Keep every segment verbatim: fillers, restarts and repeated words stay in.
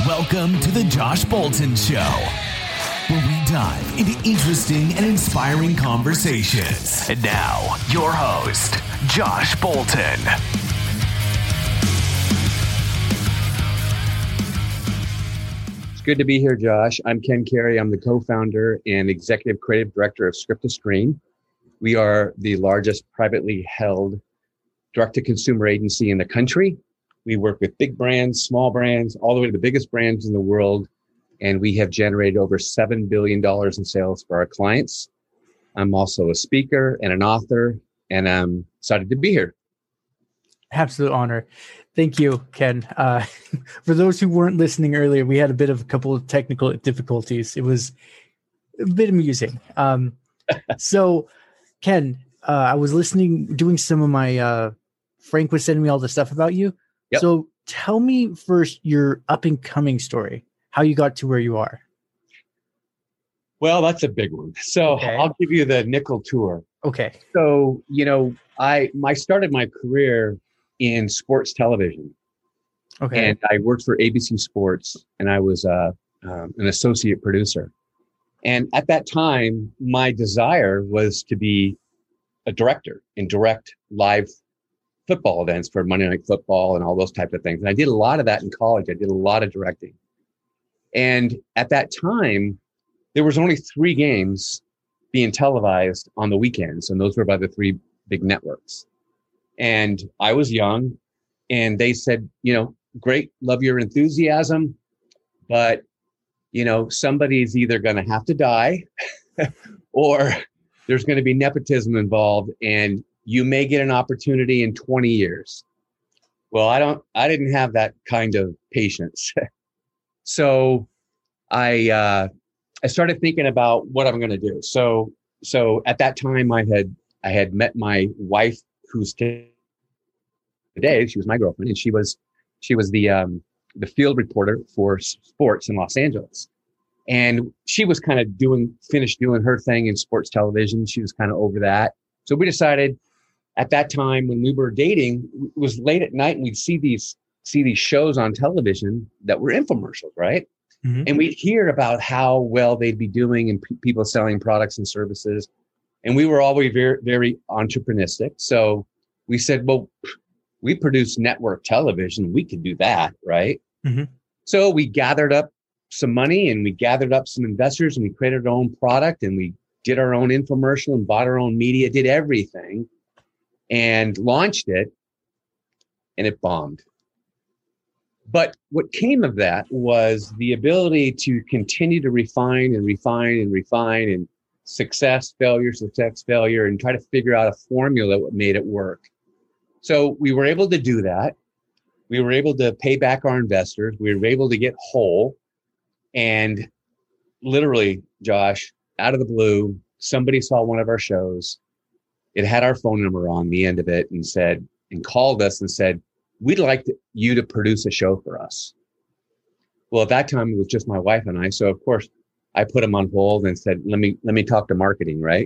Welcome to the Josh Bolton Show, where we dive into interesting and inspiring conversations. And now, your host, Josh Bolton. It's good to be here, Josh. I'm Ken Carey. I'm the co-founder and executive creative director of Script to Screen. We are the largest privately held direct-to-consumer agency in the country. We work with big brands, small brands, all the way to the biggest brands in the world. And we have generated over seven billion dollars in sales for our clients. I'm also a speaker and an author, and I'm excited to be here. Absolute honor. Thank you, Ken. Uh, for those who weren't listening earlier, we had a bit of a couple of technical difficulties. It was a bit amusing. Um, so, Ken, uh, I was listening, doing some of my, uh, Frank was sending me all the stuff about you. Yep. So tell me first your up and coming story, how you got to where you are. Well, that's a big one. So okay. I'll give you the nickel tour. Okay. So, you know, I, I started my career in sports television. Okay. And I worked for A B C Sports, and I was uh, um, an associate producer. And at that time, my desire was to be a director and direct live football events for Monday Night Football and all those types of things. And I did a lot of that in college. I did a lot of directing. And at that time, there was only three games being televised on the weekends. And those were by the three big networks. And I was young, and they said, you know, great, love your enthusiasm, but, you know, somebody's either going to have to die or there's going to be nepotism involved, and you may get an opportunity in twenty years. Well, I don't, I didn't have that kind of patience. So I, uh, I started thinking about what I'm going to do. So, so at that time I had, I had met my wife, who's today, she was my girlfriend, and she was, she was the, um, the field reporter for sports in Los Angeles. And she was kind of doing, finished doing her thing in sports television. She was kind of over that. So we decided, at that time when we were dating, it was late at night, and we'd see these see these shows on television that were infomercials, right? Mm-hmm. And we'd hear about how well they'd be doing and p- people selling products and services. And we were always very, very entrepreneuristic. So we said, well, we produce network television. We could do that, right? Mm-hmm. So we gathered up some money, and we gathered up some investors, and we created our own product, and we did our own infomercial and bought our own media, did everything, and launched it, and it bombed. But what came of that was the ability to continue to refine and refine and refine, and success, failure, success, failure, and try to figure out a formula that made it work. So we were able to do that. We were able to pay back our investors. We were able to get whole. And literally, Josh, out of the blue, somebody saw one of our shows. It had our phone number on the end of it, and said, and called us and said, we'd like to, you to produce a show for us. Well, at that time it was just my wife and I. So of course I put him on hold and said, let me, let me talk to marketing. Right.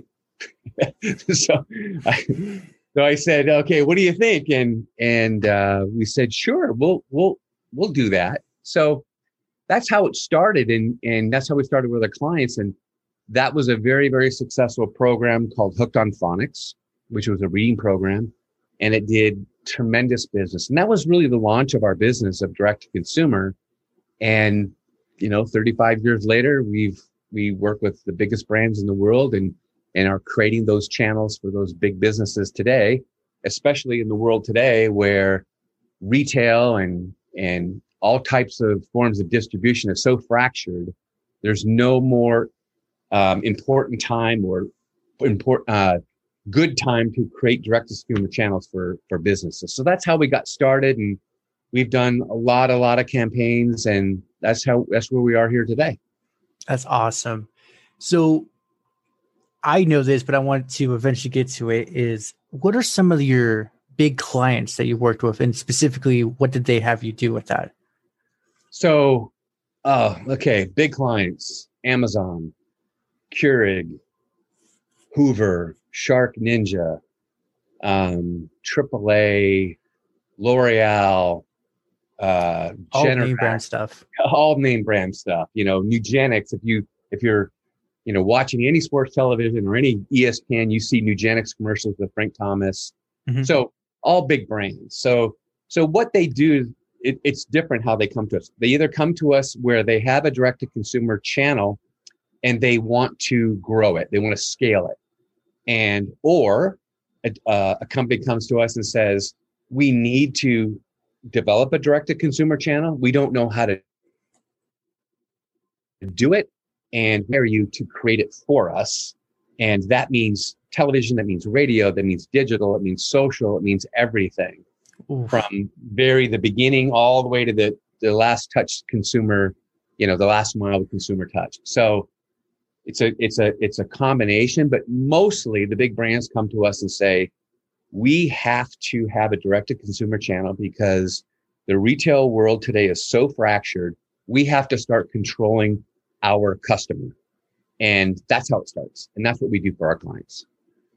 so, I, so I said, okay, what do you think? And, and, uh, we said, sure, we'll, we'll, we'll do that. So that's how it started. And, and that's how we started with our clients. And that was a very, very successful program called Hooked on Phonics, which was a reading program, and it did tremendous business. And that was really the launch of our business of direct to consumer. And, you know, thirty-five years later, we've, we work with the biggest brands in the world, and, and are creating those channels for those big businesses today, especially in the world today where retail and, and all types of forms of distribution is so fractured. There's no more Um, important time or important, uh, good time to create direct to consumer channels for, for businesses. So that's how we got started. And we've done a lot, a lot of campaigns, and that's how, that's where we are here today. That's awesome. So I know this, but I want to eventually get to it, is what are some of your big clients that you worked with, and specifically, what did they have you do with that? So, uh, okay, big clients, Amazon, Keurig, Hoover, Shark Ninja, um, triple A, L'Oreal, uh, all Generac, name brand stuff, all name brand stuff. You know, Nugenix. If you if you're you know watching any sports television or any E S P N, you see Nugenix commercials with Frank Thomas. Mm-hmm. So all big brands. So so what they do, it, it's different how they come to us. They either come to us where they have a direct to consumer channel and they want to grow it, they want to scale it, and or a, uh, a company comes to us and says, we need to develop a direct-to-consumer channel. We don't know how to do it, and hire you to create it for us. And that means television, that means radio, that means digital, it means social, it means everything. Oof. From very the beginning all the way to the, the last touch consumer, you know, the last mile of consumer touch. So it's a it's a it's a combination, but mostly the big brands come to us and say, we have to have a direct-to-consumer channel because the retail world today is so fractured. We have to start controlling our customer. And that's how it starts. And that's what we do for our clients.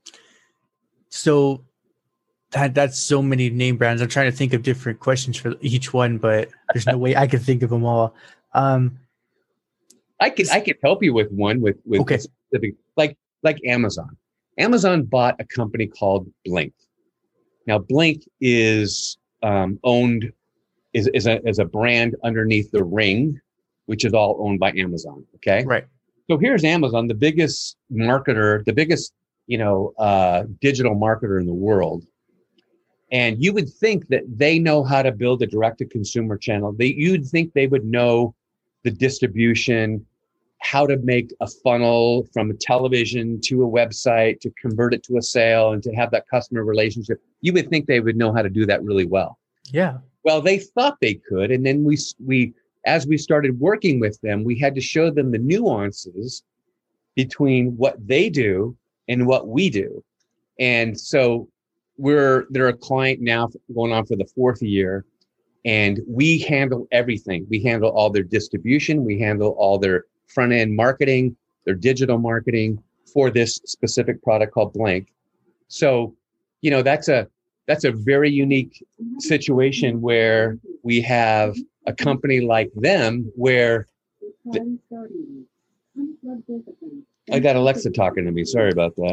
So that that's so many name brands. I'm trying to think of different questions for each one, but there's no way I can think of them all. Um, I could I could help you with one with, with okay. specific, like like Amazon. Amazon bought a company called Blink. Now, Blink is um, owned, is, is, a, is a brand underneath the Ring, which is all owned by Amazon, okay? Right. So here's Amazon, the biggest marketer, the biggest, you know, uh, digital marketer in the world. And you would think that they know how to build a direct-to-consumer channel. They, you'd think they would know the distribution, how to make a funnel from a television to a website to convert it to a sale and to have that customer relationship. You would think they would know how to do that really well. Yeah. Well, they thought they could. And then we, we, as we started working with them, we had to show them the nuances between what they do and what we do. And so we're, they're a client now going on for the fourth year, and we handle everything. We handle all their distribution. We handle all their front-end marketing, their digital marketing for this specific product called Blink. So, you know, that's a that's a very unique situation where we have a company like them where the, I got Alexa talking to me. Sorry about that.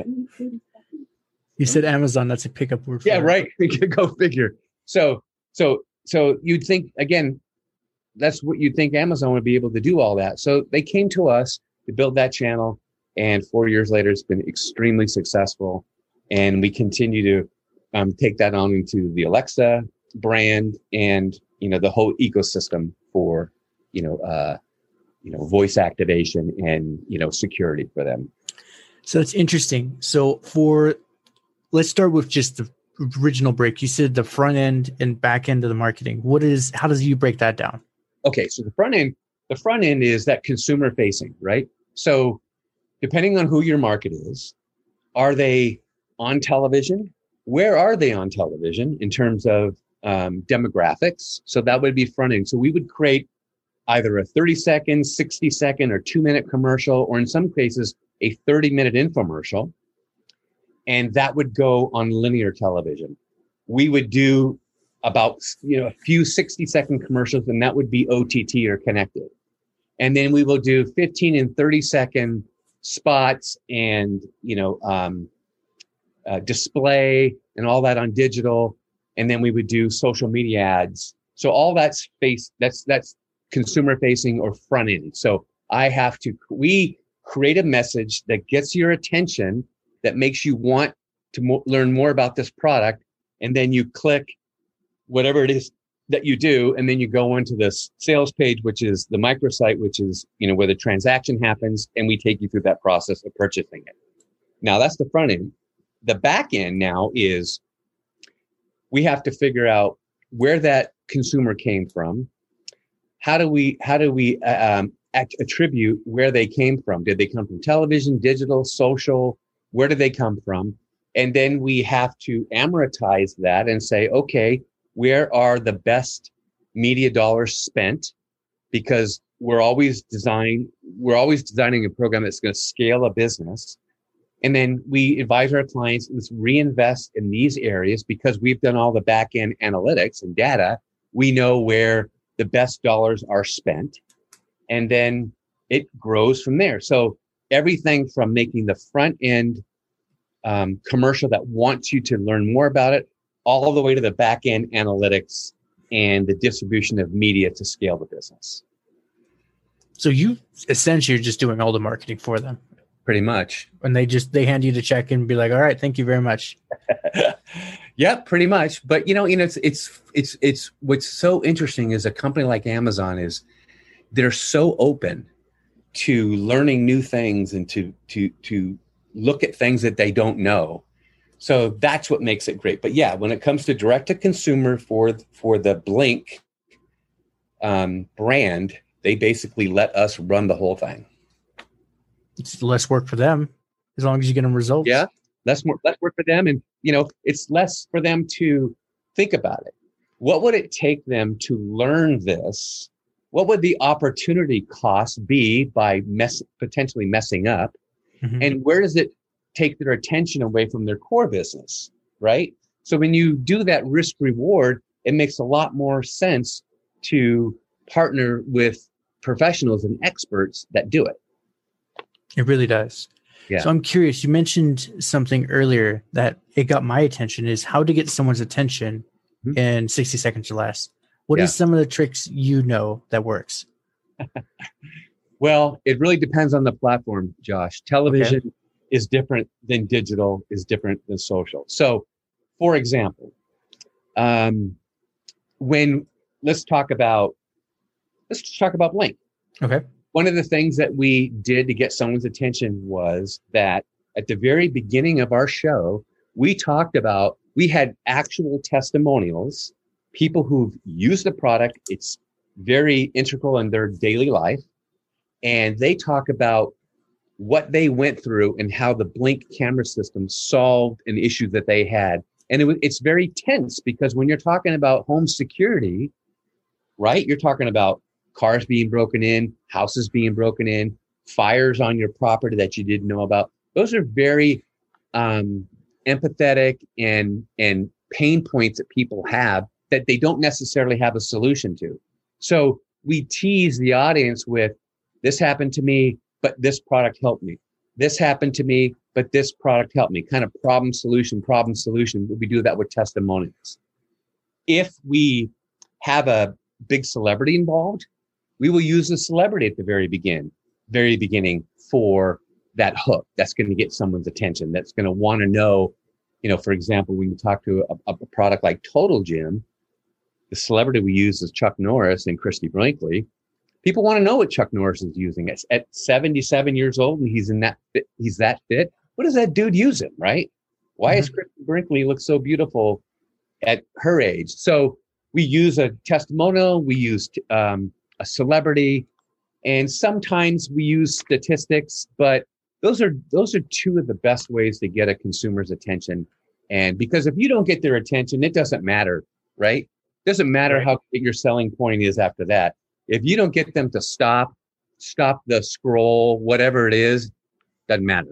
You said Amazon. That's a pickup word. For yeah, it. Right. Go figure. So, so, so you'd think again. That's what you'd think Amazon would be able to do all that. So they came to us to build that channel. And four years later, it's been extremely successful. And we continue to um, take that on into the Alexa brand and, you know, the whole ecosystem for, you know, uh, you know, voice activation and, you know, security for them. So it's interesting. So for, let's start with just the original break. You said the front end and back end of the marketing. What is, how does you break that down? Okay, so the front end, the front end is that consumer facing, right? So depending on who your market is, are they on television? Where are they on television in terms of um, demographics? So that would be front end. So we would create either a thirty second, sixty second, or two minute commercial, or in some cases, a thirty minute infomercial. And that would go on linear television. We would do about, you know, a few sixty second commercials, and that would be O T T or connected. And then we will do fifteen and thirty second spots and, you know, um, uh, display and all that on digital. And then we would do social media ads. So all that's face, that's, that's consumer facing or front end. So I have to, we create a message that gets your attention, that makes you want to mo- learn more about this product. And then you click whatever it is that you do, and then you go into this sales page, which is the microsite, which is, you know, where the transaction happens, and we take you through that process of purchasing it. Now, that's the front end. The back end now is we have to figure out where that consumer came from. How do we how do we um, attribute where they came from? Did they come from television, digital, social? Where did they come from? And then we have to amortize that and say, okay, where are the best media dollars spent? Because we're always design, we're always designing a program that's going to scale a business. And then we advise our clients, let's reinvest in these areas because we've done all the back end analytics and data. We know where the best dollars are spent, and then it grows from there. So everything from making the front end um, commercial that wants you to learn more about it, all the way to the back end analytics and the distribution of media to scale the business. So you essentially are just doing all the marketing for them. Pretty much. And they just, they hand you the check and be like, all right, thank you very much. Yeah, pretty much. But you know, you know, it's, it's, it's, it's, what's so interesting is a company like Amazon is they're so open to learning new things and to, to, to look at things that they don't know. So that's what makes it great. But yeah, when it comes to direct to consumer for, for the Blink um, brand, they basically let us run the whole thing. It's less work for them as long as you get them results. Yeah, less more less work for them, and you know it's less for them to think about it. What would it take them to learn this? What would the opportunity cost be by mess potentially messing up? Mm-hmm. And where does it take their attention away from their core business? Right. So when you do that risk reward, it makes a lot more sense to partner with professionals and experts that do it. It really does. Yeah. So I'm curious, you mentioned something earlier that it got my attention is how to get someone's attention mm-hmm. in sixty seconds or less. What yeah. is some of the tricks you know that works? Well, it really depends on the platform, Josh. Television okay. is different than digital, is different than social. So for example, um, when let's talk about, let's just talk about Blink. Okay. One of the things that we did to get someone's attention was that at the very beginning of our show, we talked about, we had actual testimonials, people who've used the product. It's very integral in their daily life. And they talk about what they went through and how the Blink camera system solved an issue that they had. And it, it's very tense because when you're talking about home security, right, you're talking about cars being broken in, houses being broken in, fires on your property that you didn't know about. Those are very um, empathetic and, and pain points that people have that they don't necessarily have a solution to. So we tease the audience with, this happened to me, but this product helped me. This happened to me, but this product helped me. Kind of problem, solution, problem, solution. We do that with testimonials. If we have a big celebrity involved, we will use a celebrity at the very begin, very beginning for that hook. That's going to get someone's attention. That's going to want to know, you know, for example, when you talk to a, a product like Total Gym, the celebrity we use is Chuck Norris and Christy Brinkley. People want to know what Chuck Norris is using. At, at seventy-seven years old and he's in that fit, he's that fit. What does that dude using, right? Why mm-hmm. does Christy Brinkley look so beautiful at her age? So we use a testimonial, we use um, a celebrity, and sometimes we use statistics, but those are those are two of the best ways to get a consumer's attention. And because if you don't get their attention, it doesn't matter, right? It doesn't matter right. how big your selling point is after that. If you don't get them to stop, stop the scroll, whatever it is, doesn't matter.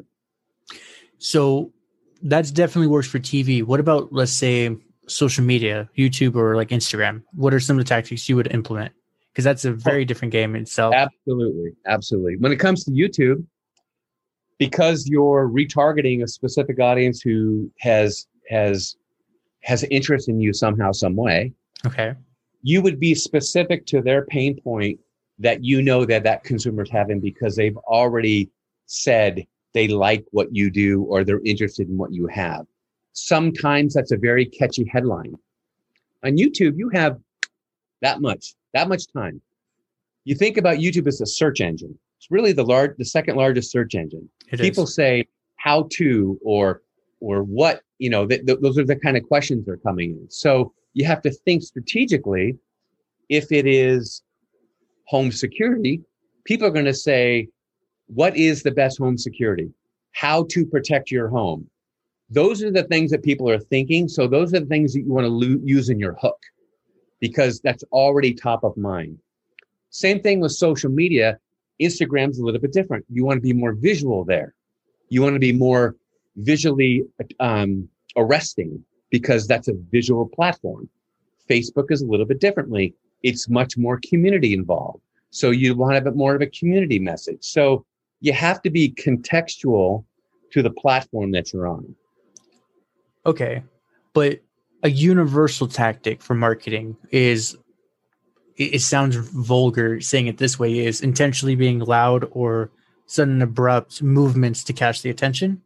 So that's definitely works for T V. What about, let's say, social media, YouTube or like Instagram? What are some of the tactics you would implement? Because that's a very different game in itself. Absolutely. Absolutely. When it comes to YouTube, because you're retargeting a specific audience who has has has interest in you somehow, some way. Okay. You would be specific to their pain point that you know that that consumer's having because they've already said they like what you do or they're interested in what you have. Sometimes that's a very catchy headline. On YouTube, you have that much, that much time. You think about YouTube as a search engine. It's really the large, the second largest search engine. It People is. say how to or or what, you know, th- th- those are the kind of questions that are coming in. So you have to think strategically. If it is home security, people are going to say, what is the best home security? How to protect your home? Those are the things that people are thinking. So those are the things that you want to lo- use in your hook because that's already top of mind. Same thing with social media. Instagram's a little bit different. You want to be more visual there. You want to be more visually um, arresting because that's a visual platform. Facebook is a little bit differently. It's much more community involved. So you want to have more of a community message. So you have to be contextual to the platform that you're on. Okay. But a universal tactic for marketing is, it, it sounds vulgar saying it this way, is intentionally being loud or sudden abrupt movements to catch the attention.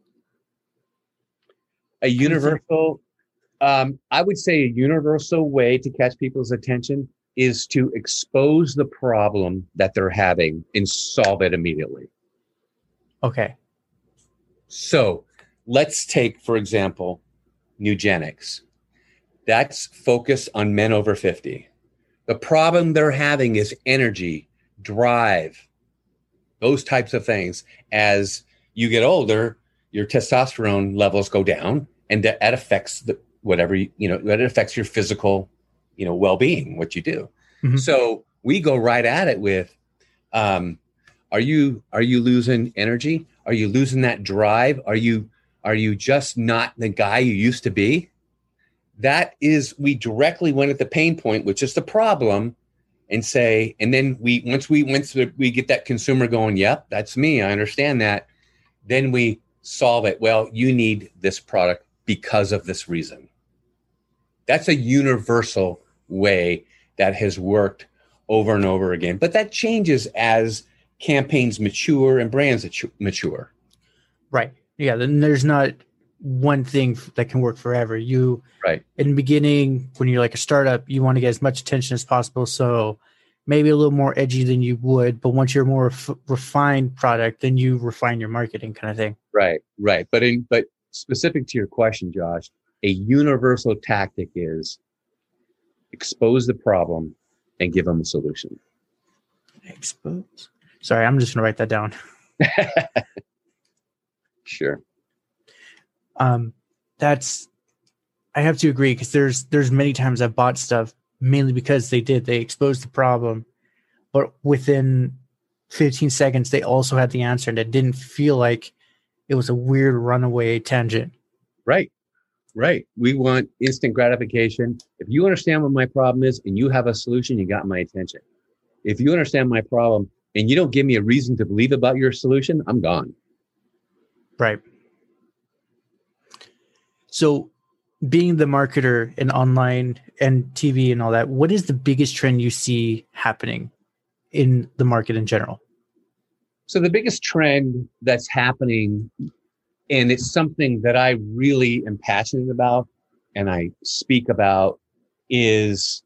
A universal, um, I would say a universal way to catch people's attention is to expose the problem that they're having and solve it immediately. Okay. So let's take, for example, Nugenics. That's focused on men over fifty. The problem they're having is energy, drive, those types of things. As you get older, your testosterone levels go down, and that, that affects the whatever you, you know, that affects your physical, you know, well-being, what you do. Mm-hmm. So we go right at it with, um, are you are you losing energy? Are you losing that drive? Are you are you just not the guy you used to be? That is, we directly went at the pain point, which is the problem, and say, and then we once we once we get that consumer going, yep, that's me, I understand that. Then we solve it. Well, you need this product because of this reason. That's a universal way that has worked over and over again. But that changes as campaigns mature and brands mature. Right. Yeah. Then there's not one thing that can work forever. You, right. In the beginning, when you're like a startup, you want to get as much attention as possible. So maybe a little more edgy than you would, but once you're a more ref- refined product, then you refine your marketing kind of thing. Right. Right. But in, but specific to your question, Josh, a universal tactic is expose the problem and give them a solution. Expose. Sorry, I'm just going to write that down. Sure. Um, that's, I have to agree, because there's there's many times I've bought stuff mainly because they did. They exposed the problem, but within fifteen seconds, they also had the answer, and it didn't feel like it was a weird runaway tangent. Right. Right. We want instant gratification. If you understand what my problem is and you have a solution, you got my attention. If you understand my problem and you don't give me a reason to believe about your solution, I'm gone. Right. So being the marketer in online and T V and all that, what is the biggest trend you see happening in the market in general? So the biggest trend that's happening, and it's something that I really am passionate about and I speak about, is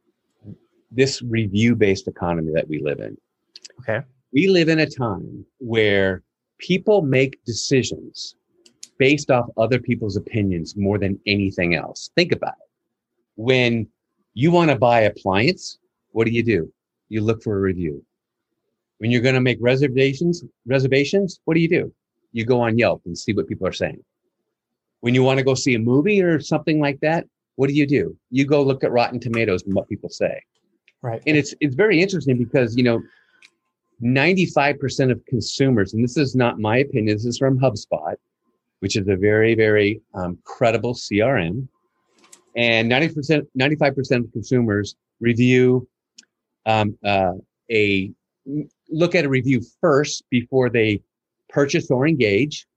this review-based economy that we live in. Okay. We live in a time where people make decisions based off other people's opinions more than anything else. Think about it. When you want to buy appliance, what do you do? You look for a review. When you're going to make reservations, reservations, what do you do? You go on Yelp and see what people are saying. When you want to go see a movie or something like that, what do you do? You go look at Rotten Tomatoes and what people say. Right. And it's it's very interesting because, you know, ninety-five percent of consumers, and this is not my opinion, this is from HubSpot, which is a very, very um, credible C R M. And ninety percent, ninety-five percent of consumers review um, uh, a, look at a review first before they purchase or engage.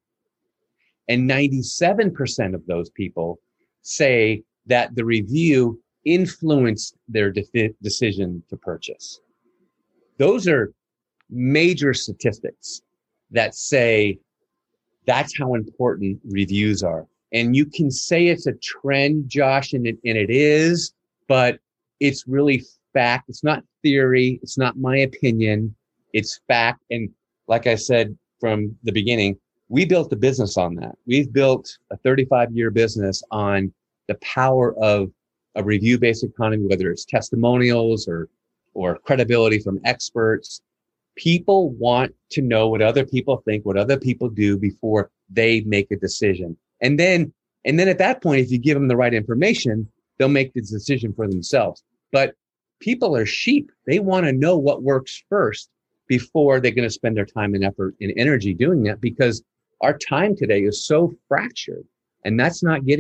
And ninety-seven percent of those people say that the review influenced their de- decision to purchase. Those are major statistics that say that's how important reviews are. And you can say it's a trend, Josh, and it, and it is, but it's really fact. It's not theory. It's not my opinion. It's fact. And like I said from the beginning, we built a business on that. We've built a thirty-five year business on the power of a review-based economy, whether it's testimonials or, or credibility from experts. People want to know what other people think, what other people do before they make a decision. And then, and then at that point, if you give them the right information, they'll make the decision for themselves. But people are sheep. They want to know what works first before they're going to spend their time and effort and energy doing that, because our time today is so fractured, and that's not getting,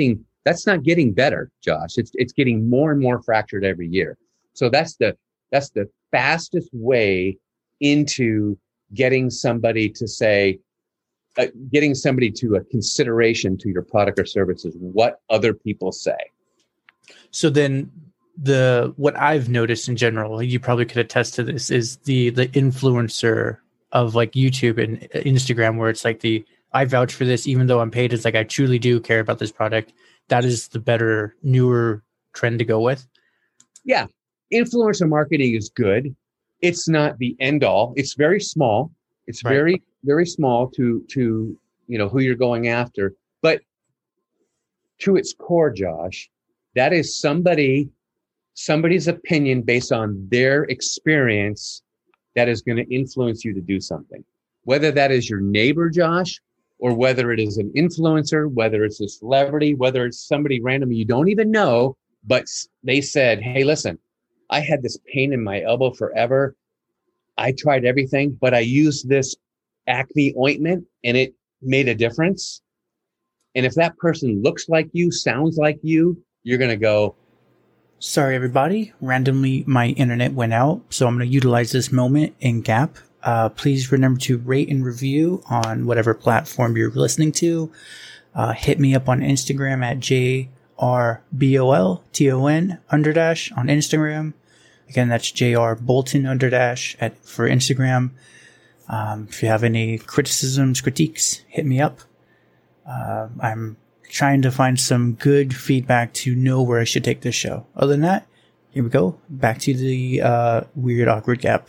That's not getting better, Josh. It's it's getting more and more fractured every year. So that's the that's the fastest way into getting somebody to say, uh, getting somebody to a consideration to your product or services, what other people say. So then the what I've noticed in general, you probably could attest to this, is the the influencer of like YouTube and Instagram, where it's like the I vouch for this, even though I'm paid. It's like I truly do care about this product. That is the better, newer trend to go with. Yeah. Influencer marketing is good. It's not the end all. It's very small. It's right. very, very small to, to, you know, who you're going after. But to its core, Josh, that is somebody, somebody's opinion based on their experience that is going to influence you to do something. Whether that is your neighbor, Josh, or whether it is an influencer, whether it's a celebrity, whether it's somebody random you don't even know, but they said, hey, listen, I had this pain in my elbow forever. I tried everything, but I used this Acme ointment and it made a difference. And if that person looks like you, sounds like you, you're going to go, sorry, everybody. Randomly, my internet went out, so I'm going to utilize this moment in gap. Uh, please remember to rate and review on whatever platform you're listening to. Uh, hit me up on Instagram at J R B O L T O N underdash on Instagram. Again, that's J R Bolton underdash at for Instagram. Um, if you have any criticisms, critiques, hit me up. Uh, I'm trying to find some good feedback to know where I should take this show. Other than that, here we go. Back to the uh, weird, awkward gap.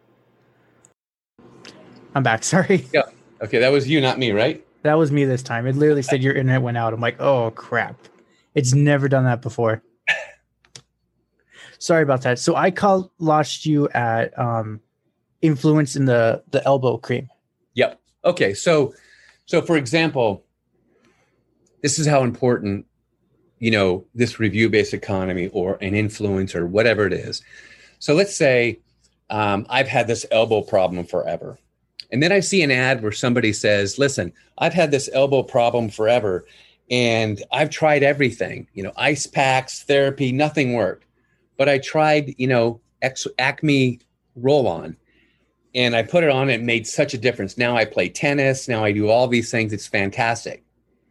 I'm back. Sorry. Yeah. Okay. That was you, not me, right? That was me this time. It literally said your internet went out. I'm like, oh, crap. It's never done that before. Sorry about that. So I call, lost you at um, influence in the, the elbow cream. Yep. Okay. So, so for example, this is how important, you know, this review-based economy or an influencer, or whatever it is. So let's say um, I've had this elbow problem forever. And then I see an ad where somebody says, listen, I've had this elbow problem forever and I've tried everything, you know, ice packs, therapy, nothing worked. But I tried, you know, X, Acme roll-on and I put it on and it made such a difference. Now I play tennis. Now I do all these things. It's fantastic.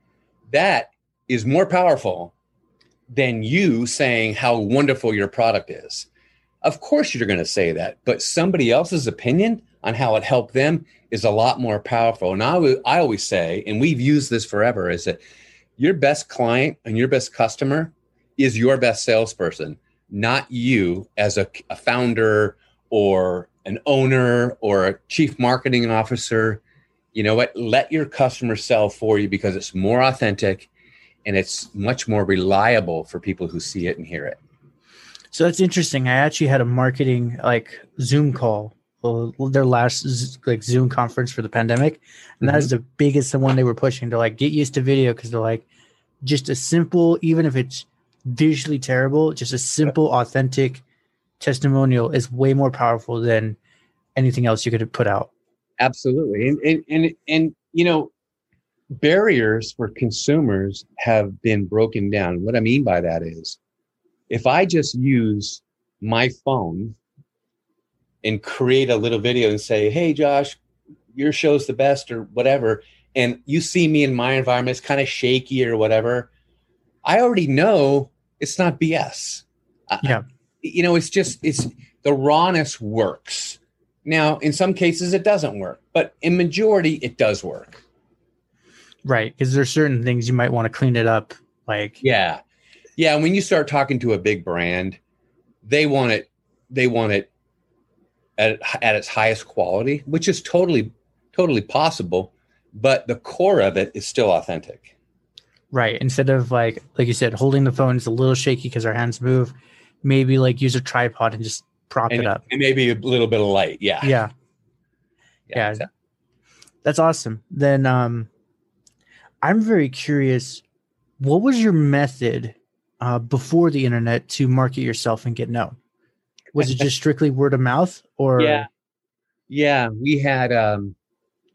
That is more powerful than you saying how wonderful your product is. Of course you're going to say that, but somebody else's opinion on how it helped them is a lot more powerful. And I, w- I always say, and we've used this forever, is that your best client and your best customer is your best salesperson, not you as a, a founder or an owner or a chief marketing officer. You know what? Let your customer sell for you because it's more authentic and it's much more reliable for people who see it and hear it. So that's interesting. I actually had a marketing like Zoom call, well, their last like Zoom conference for the pandemic. And mm-hmm. that is the biggest one they were pushing to like get used to video. Cause they're like just a simple, even if it's visually terrible, just a simple, authentic testimonial is way more powerful than anything else you could put out. Absolutely. And, and, and, and, you know, barriers for consumers have been broken down. What I mean by that is if I just use my phone and create a little video and say, hey, Josh, your show's the best or whatever, and you see me in my environment, it's kind of shaky or whatever, I already know it's not B S. Yeah. I, you know, it's just, it's the rawness works. Now, in some cases, it doesn't work, but in majority, it does work. Right, because there's certain things you might want to clean it up. Like, yeah, yeah. When you start talking to a big brand, they want it. They want it at at its highest quality, which is totally, totally possible. But the core of it is still authentic. Right. Instead of like, like you said, holding the phone is a little shaky because our hands move. Maybe like use a tripod and just prop and, it up. And maybe a little bit of light. Yeah. Yeah. Yeah. yeah. Exactly. That's awesome. Then um, I'm very curious. What was your method uh, before the internet to market yourself and get known? Was it just strictly word of mouth or? Yeah. Yeah. We had, um,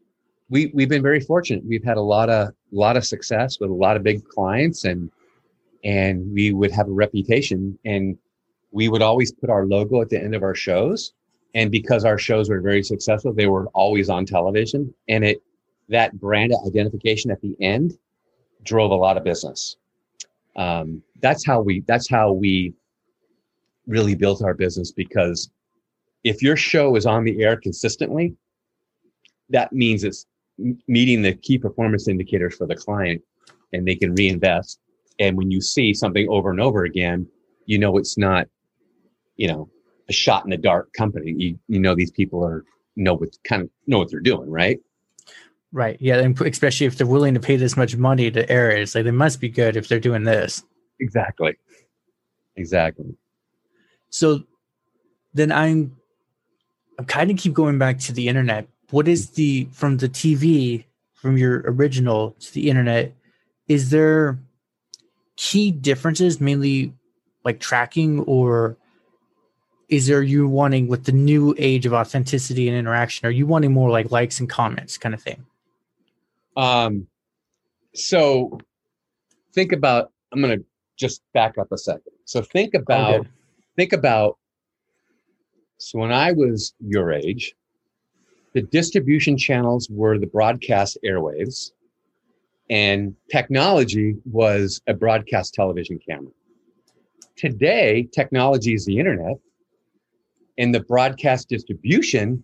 we, we've been very fortunate. We've had a lot of, lot of success with a lot of big clients and, and we would have a reputation, and we would always put our logo at the end of our shows. And because our shows were very successful, they were always on television, and it that brand identification at the end drove a lot of business. Um, that's how we that's how we really built our business, because if your show is on the air consistently, that means it's meeting the key performance indicators for the client, and they can reinvest. And when you see something over and over again, you know it's not, you know, a shot in the dark company. You you know these people are know what kind of know what they're doing, right? Right. Yeah, and especially if they're willing to pay this much money to air it, it's like they must be good if they're doing this. Exactly. Exactly. So then I'm I'm kind of keep going back to the internet. What is the from the T V, from your original to the internet, is there key differences, mainly like tracking, or is there you wanting with the new age of authenticity and interaction? Are you wanting more like likes and comments kind of thing? Um, so think about, I'm going to just back up a second. So think about, Okay. think about, so when I was your age, the distribution channels were the broadcast airwaves, and technology was a broadcast television camera. Today, technology is the internet, and the broadcast distribution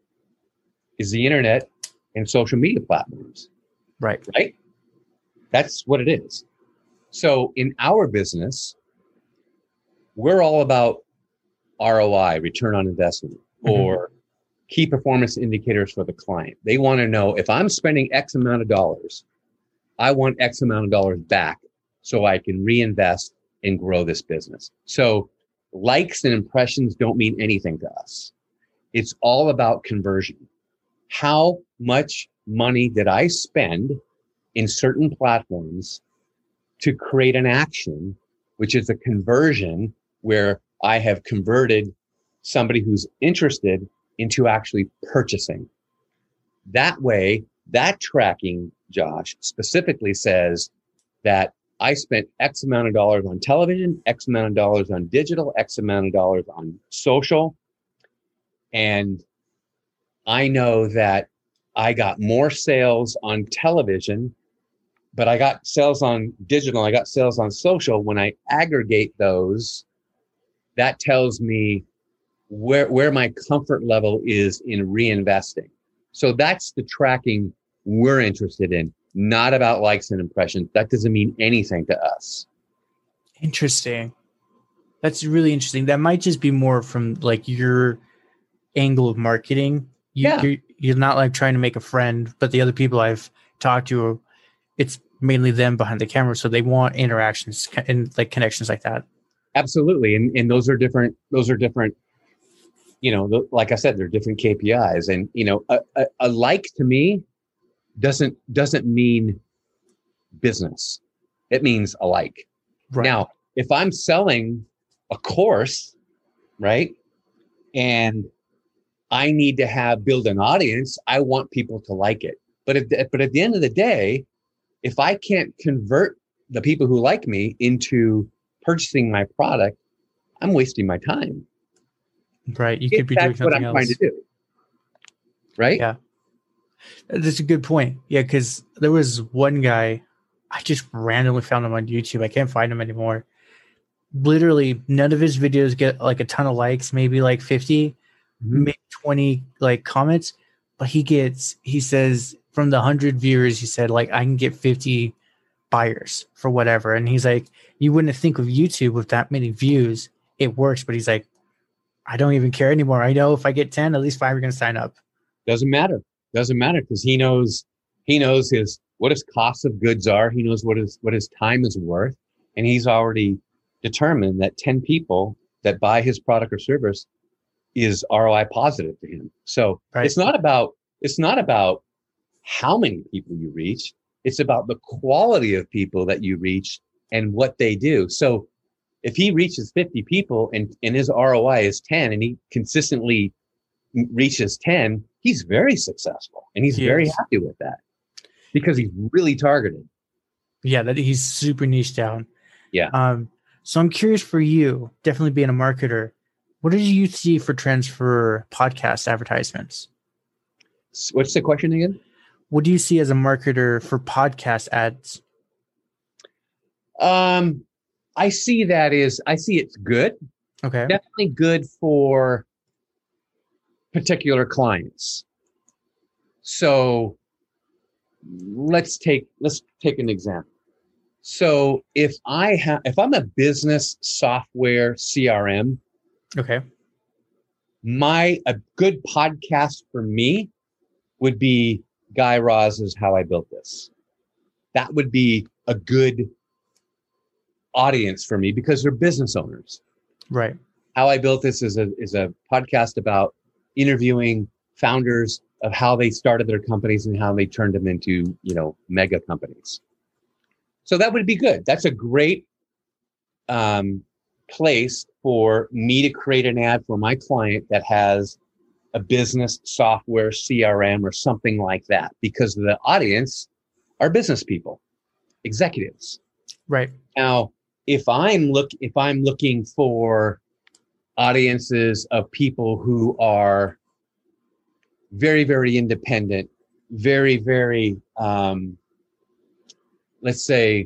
is the internet and social media platforms. Right. Right? That's what it is. So in our business, we're all about R O I, return on investment, mm-hmm. or key performance indicators for the client. They want to know, if I'm spending X amount of dollars, I want X amount of dollars back so I can reinvest and grow this business. So likes and impressions don't mean anything to us. It's all about conversion. How much money did I spend in certain platforms to create an action, which is a conversion where I have converted somebody who's interested into actually purchasing. That way, that tracking, Josh, specifically says that I spent X amount of dollars on television, X amount of dollars on digital, X amount of dollars on social. And I know that I got more sales on television, but I got sales on digital, I got sales on social. When I aggregate those, that tells me where, where my comfort level is in reinvesting. So that's the tracking we're interested in, not about likes and impressions. That doesn't mean anything to us. Interesting. That's really interesting. That might just be more from like your angle of marketing. You, yeah. You're, you're not like trying to make a friend, but the other people I've talked to, it's mainly them behind the camera. So they want interactions and like connections like that. Absolutely. And and those are different, those are different, you know, like I said, they're different K P Is. And, you know, a, a, a like to me doesn't, doesn't mean business. It means a like. Right. Now, if I'm selling a course, right, and I need to have build an audience, I want people to like it. But if, but at the end of the day, if I can't convert the people who like me into purchasing my product, I'm wasting my time. Right. You could be doing something else. That's what I'm trying to do. Right? Yeah. That's a good point. Yeah, because there was one guy, I just randomly found him on YouTube. I can't find him anymore. Literally, none of his videos get like a ton of likes, maybe like fifty, mm-hmm. maybe twenty like comments. But he gets, he says, from the one hundred viewers, he said, like, I can get fifty buyers for whatever. And he's like, you wouldn't think of YouTube with that many views, it works. But he's like, I don't even care anymore. I know if I get ten, at least five are going to sign up. Doesn't matter. Doesn't matter because he knows, he knows his, what his cost of goods are. He knows what his, what his time is worth. And he's already determined that ten people that buy his product or service is R O I positive to him. So right. it's not about, it's not about how many people you reach. It's about the quality of people that you reach and what they do. So if he reaches fifty people and, and his R O I is ten and he consistently reaches ten, he's very successful and he's he very is. happy with that because he's really targeted. Yeah, that he's super niche down. Yeah. Um, so I'm curious for you, definitely being a marketer, what did you see for trends for podcast advertisements? What's the question again? What do you see as a marketer for podcast ads? Um, I see that is, I see it's good. Okay. Definitely good for particular clients. So let's take, let's take an example. So if I have, if I'm a business software C R M, okay, my, a good podcast for me would be Guy Raz's How I Built This. That would be a good audience for me because they're business owners. Right. How I Built This is a is a podcast about interviewing founders of how they started their companies and how they turned them into, you know, mega companies. So that would be good. That's a great um, place for me to create an ad for my client that has a business software C R M or something like that, because the audience are business people, executives. Right. Now, if I'm look if I'm looking for audiences of people who are very, very independent, very, very, um, let's say,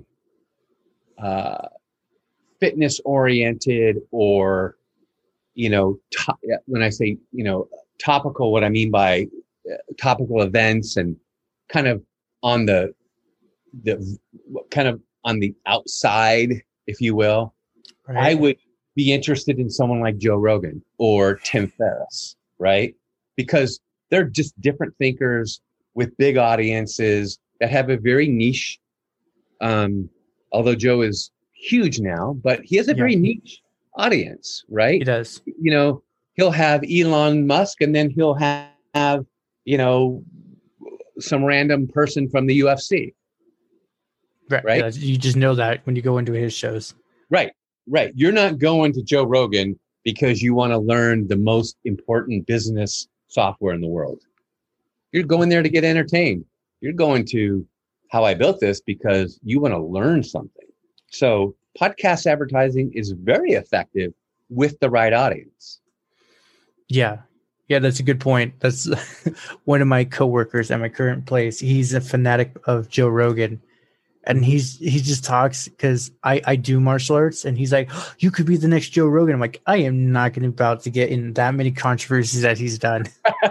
uh, fitness oriented, or, you know, to- when I say, you know, topical, what I mean by uh, topical events and kind of on the, the kind of on the outside, if you will, right. I would be interested in someone like Joe Rogan or Tim Ferriss, right? Because they're just different thinkers with big audiences that have a very niche, um, although Joe is huge now, but he has a yeah. very niche audience, right? He does. You know, he'll have Elon Musk and then he'll have, have you know, some random person from the U F C. Right. Right. Yeah, you just know that when you go into his shows. Right. Right. You're not going to Joe Rogan because you want to learn the most important business software in the world. You're going there to get entertained. You're going to How I Built This because you want to learn something. So podcast advertising is very effective with the right audience. Yeah. Yeah, that's a good point. That's one of my coworkers at my current place. He's a fanatic of Joe Rogan. And he's he just talks because I, I do martial arts, and he's like, oh, you could be the next Joe Rogan. I'm like, I am not going to about to get in that many controversies that he's done.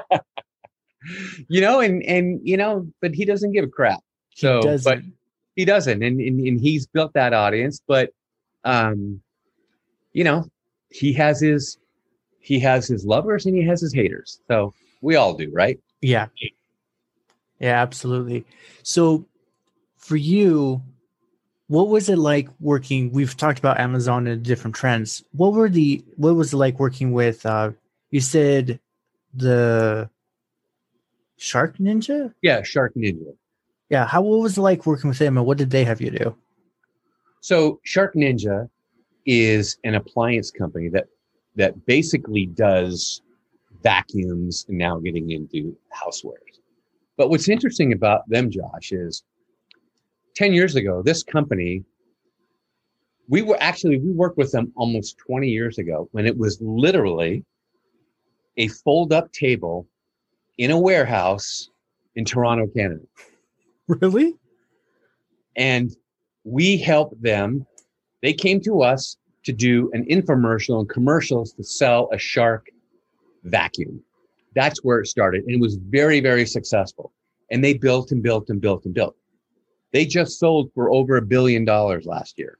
you know, and and you know, but he doesn't give a crap. So, he doesn't. but he doesn't, and, and and he's built that audience. But, um, you know, he has his he has his lovers and he has his haters. So we all do, right? Yeah. Yeah, absolutely. So. For you, what was it like working? We've talked about Amazon and different trends. What were the what was it like working with? Uh, you said the Shark Ninja. Yeah, Shark Ninja. Yeah, how what was it like working with them, and what did they have you do? So Shark Ninja is an appliance company that that basically does vacuums and now getting into housewares. But what's interesting about them, Josh, is ten years ago, this company, we were actually, we worked with them almost twenty years ago when it was literally a fold-up table in a warehouse in Toronto, Canada. Really? And we helped them. They came to us to do an infomercial and commercials to sell a Shark vacuum. That's where it started. And it was very, very successful. And they built and built and built and built. They just sold for over a billion dollars last year.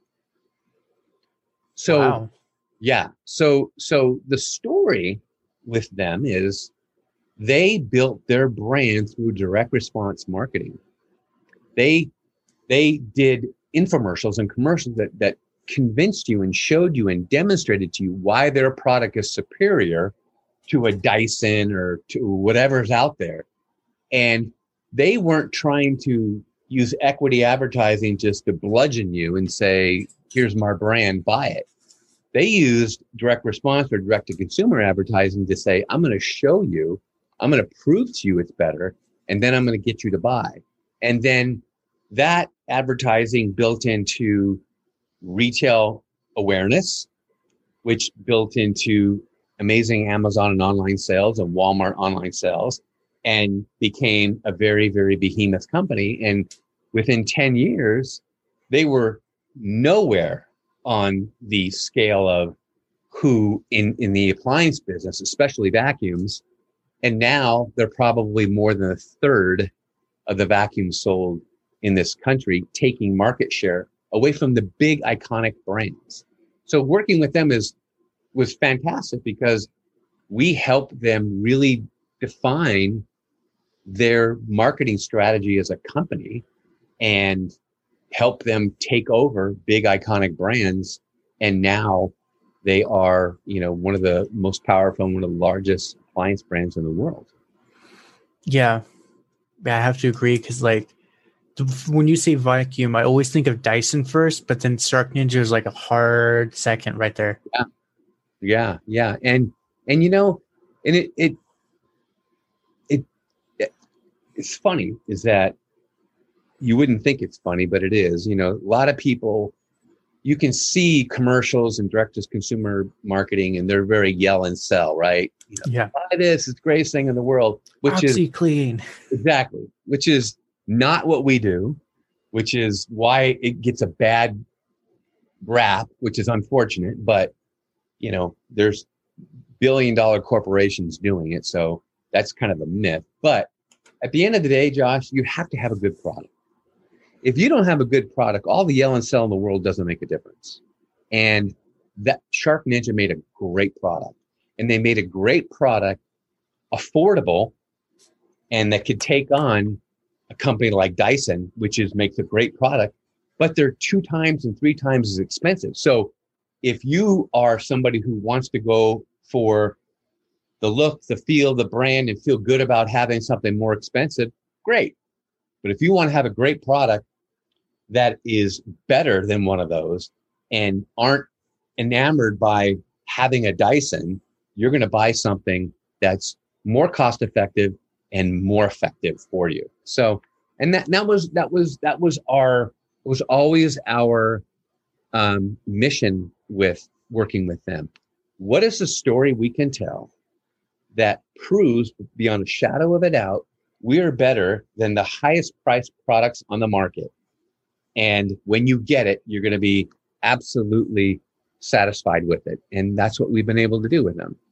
So, wow. yeah. So, so the story with them is they built their brand through direct response marketing. They, they did infomercials and commercials that, that convinced you and showed you and demonstrated to you why their product is superior to a Dyson or to whatever's out there. And they weren't trying to use equity advertising just to bludgeon you and say, here's my brand, buy it. They used direct response or direct to consumer advertising to say, I'm going to show you, I'm going to prove to you it's better, and then I'm going to get you to buy. And then that advertising built into retail awareness, which built into amazing Amazon and online sales and Walmart online sales, and became a very, very behemoth company. And within ten years, they were nowhere on the scale of who in, in the appliance business, especially vacuums. And now they're probably more than a third of the vacuums sold in this country, taking market share away from the big iconic brands. So working with them is was fantastic because we helped them really define their marketing strategy as a company and help them take over big iconic brands. And now they are, you know, one of the most powerful and one of the largest appliance brands in the world. Yeah, yeah, I have to agree because, like, when you say vacuum, I always think of Dyson first, but then Shark Ninja is like a hard second right there. Yeah, yeah, yeah, and and you know, and it it it, it it's funny is that you wouldn't think it's funny, but it is. You know, a lot of people. You can see commercials and direct-to-consumer marketing, and they're very yell and sell, right? You know, yeah. Buy this, it's the greatest thing in the world. Which OxyClean. is exactly, which is not what we do, which is why it gets a bad rap, which is unfortunate. But you know, there's billion-dollar corporations doing it, so that's kind of a myth. But at the end of the day, Josh, you have to have a good product. If you don't have a good product, all the yell and sell in the world doesn't make a difference. And that Shark Ninja made a great product, and they made a great product affordable, and that could take on a company like Dyson, which is makes a great product, but they're two times and three times as expensive. So if you are somebody who wants to go for the look, the feel, the brand, and feel good about having something more expensive, great. But if you want to have a great product that is better than one of those and aren't enamored by having a Dyson, you're going to buy something that's more cost effective and more effective for you. So, and that, that was, that was, that was our, was always our um, mission with working with them. What is the story we can tell that proves beyond a shadow of a doubt we are better than the highest priced products on the market? And when you get it, you're going to be absolutely satisfied with it. And that's what we've been able to do with them.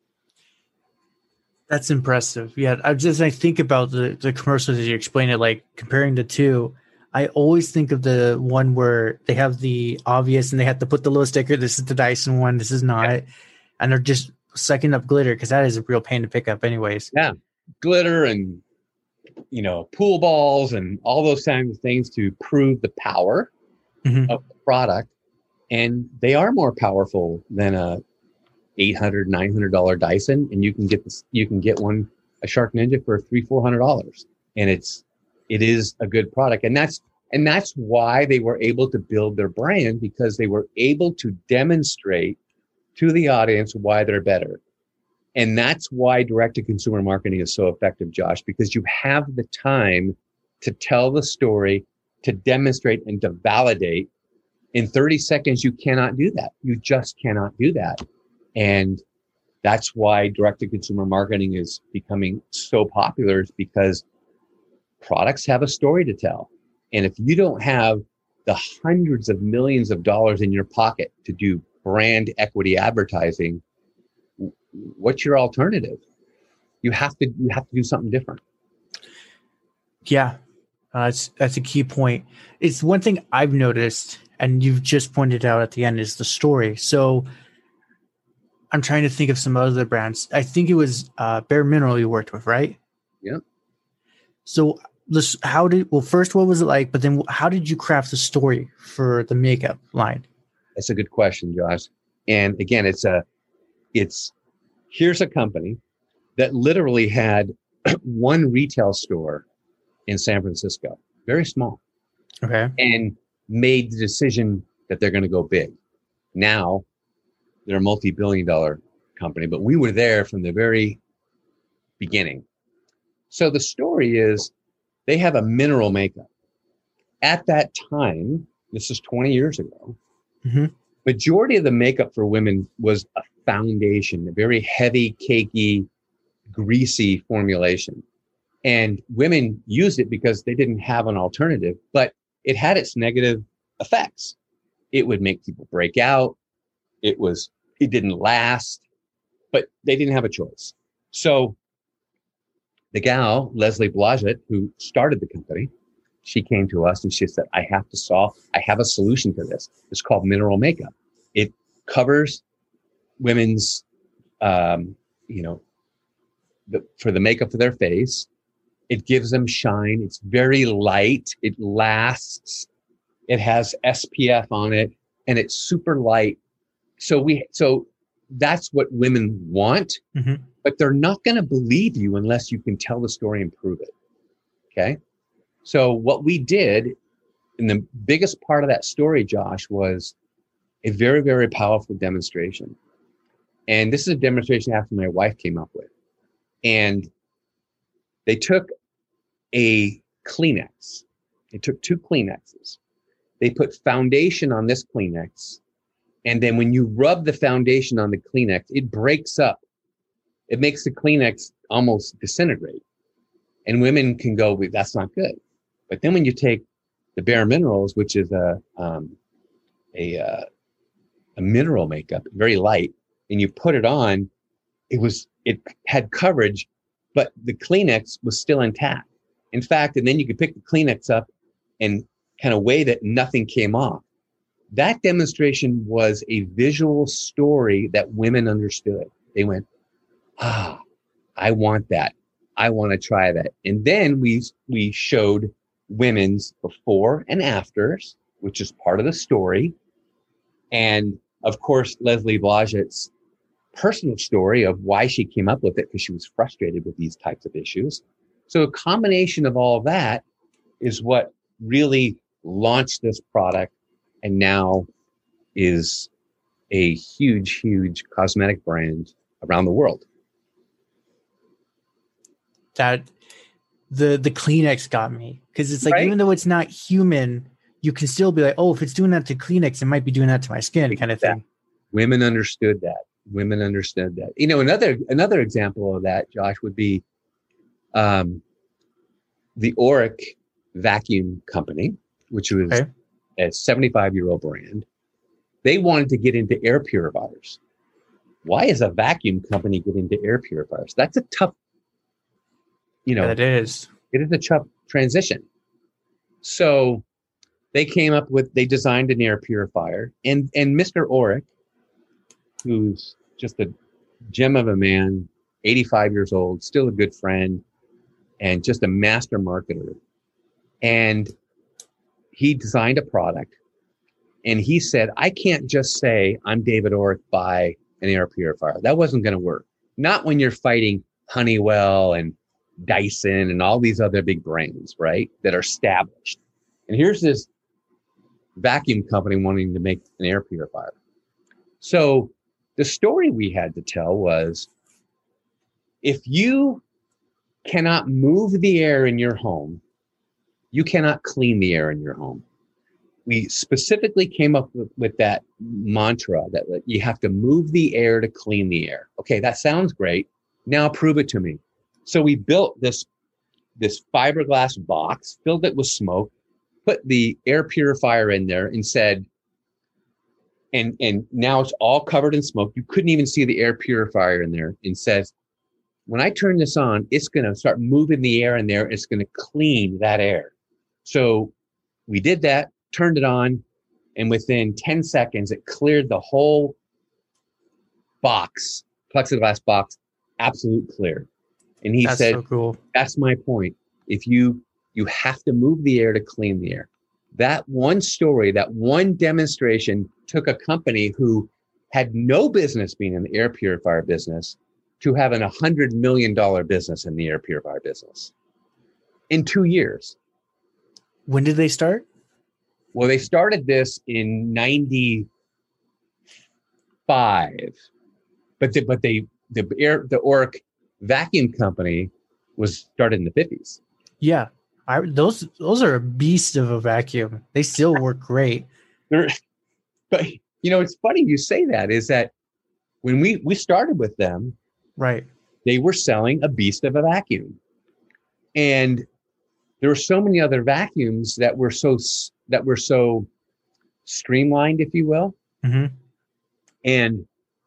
That's impressive. Yeah. I just, I think about the, the commercials as you explain it, like comparing the two, I always think of the one where they have the obvious and they have to put the little sticker. This is the Dyson one. This is not. Yeah. And they're just sucking up glitter because that is a real pain to pick up anyways. Yeah. Glitter and, you know, pool balls and all those kinds of things to prove the power mm-hmm. of the product. And they are more powerful than a eight hundred dollars, nine hundred dollars Dyson. And you can get this, you can get one, a Shark Ninja for three, four hundred dollars. And it's, it is a good product. And that's, and that's why they were able to build their brand, because they were able to demonstrate to the audience why they're better. And that's why direct-to-consumer marketing is so effective, Josh, because you have the time to tell the story, to demonstrate, and to validate. In thirty seconds, you cannot do that. You just cannot do that. And that's why direct-to-consumer marketing is becoming so popular, is because products have a story to tell. And if you don't have the hundreds of millions of dollars in your pocket to do brand equity advertising, what's your alternative? You have to you have to do something different. Yeah, uh, that's that's a key point. It's one thing I've noticed, and you've just pointed out at the end, is the story. So I'm trying to think of some other brands. I think it was uh, Bare Mineral you worked with, right? Yeah. So this, how did well first what was it like? But then how did you craft the story for the makeup line? That's a good question, Josh. And again, it's a it's here's a company that literally had one retail store in San Francisco, very small. Okay. And made the decision that they're going to go big. Now they're a multi-billion dollar company, but we were there from the very beginning. So the story is they have a mineral makeup. At that time, this is twenty years ago, Mm-hmm. Majority of the makeup for women was a foundation, a very heavy, cakey, greasy formulation. And women used it because they didn't have an alternative, but it had its negative effects. It would make people break out. It was, it didn't last, but they didn't have a choice. So the gal, Leslie Blodgett, who started the company, she came to us and she said, I have to solve, I have a solution to this. It's called mineral makeup. It covers women's, um, you know, the, for the makeup for their face. It gives them shine. It's very light. It lasts. It has S P F on it and it's super light. So we, so that's what women want, mm-hmm. but they're not going to believe you unless you can tell the story and prove it. Okay. So what we did, and the biggest part of that story, Josh, was a very, very powerful demonstration. And this is a demonstration after my wife came up with. And they took a Kleenex. They took two Kleenexes. They put foundation on this Kleenex. And then when you rub the foundation on the Kleenex, it breaks up. It makes the Kleenex almost disintegrate. And women can go, well, that's not good. But then when you take the Bare Minerals, which is a um, a, uh, a mineral makeup, very light, and you put it on, it was it had coverage, but the Kleenex was still intact. In fact, and then you could pick the Kleenex up and kind of wave it, and nothing came off. That demonstration was a visual story that women understood. They went, ah, I want that. I want to try that. And then we we showed women's before and afters, which is part of the story. And of course, Leslie Blodgett's personal story of why she came up with it, because she was frustrated with these types of issues. So a combination of all of that is what really launched this product and now is a huge, huge cosmetic brand around the world. That the the Kleenex got me, because it's like, right? Even though it's not human, you can still be like, oh, if it's doing that to Kleenex, it might be doing that to my skin, kind of thing. Women understood that. Women understood that. You know, another another example of that, Josh, would be um, the Oreck vacuum company, which was okay. a seventy-five-year-old brand. They wanted to get into air purifiers. Why is a vacuum company get into air purifiers? That's a tough, you know. Yeah, it is. It is a tough transition. So they came up with, they designed an air purifier. And, and Mister Oreck, who's just a gem of a man, eighty-five years old, still a good friend, and just a master marketer. And he designed a product. And he said, I can't just say, I'm David Oreck, buy an air purifier. That wasn't going to work. Not when you're fighting Honeywell and Dyson and all these other big brands, right, that are established. And here's this vacuum company wanting to make an air purifier. So the story we had to tell was, if you cannot move the air in your home, you cannot clean the air in your home. We specifically came up with, with that mantra that, that you have to move the air to clean the air. Okay, that sounds great. Now prove it to me. So we built this, this fiberglass box, filled it with smoke, put the air purifier in there and said, and, and now it's all covered in smoke. You couldn't even see the air purifier in there, and says, when I turn this on, it's going to start moving the air in there. It's going to clean that air. So we did that, turned it on, and within ten seconds, it cleared the whole box, plexiglass box, absolute clear. And he that's said, so cool. That's my point. If you, you have to move the air to clean the air. That one story, that one demonstration took a company who had no business being in the air purifier business to having a one hundred million dollars business in the air purifier business in two years. When did they start? Well, they started this in ninety-five, but the, but they the air the Oreck vacuum company was started in the fifties. Yeah, I, those those are a beast of a vacuum. They still work great. They're But, you know, it's funny you say that, is that when we, we started with them, right, they were selling a beast of a vacuum. And there were so many other vacuums that were so, that were so streamlined, if you will. Mm-hmm. And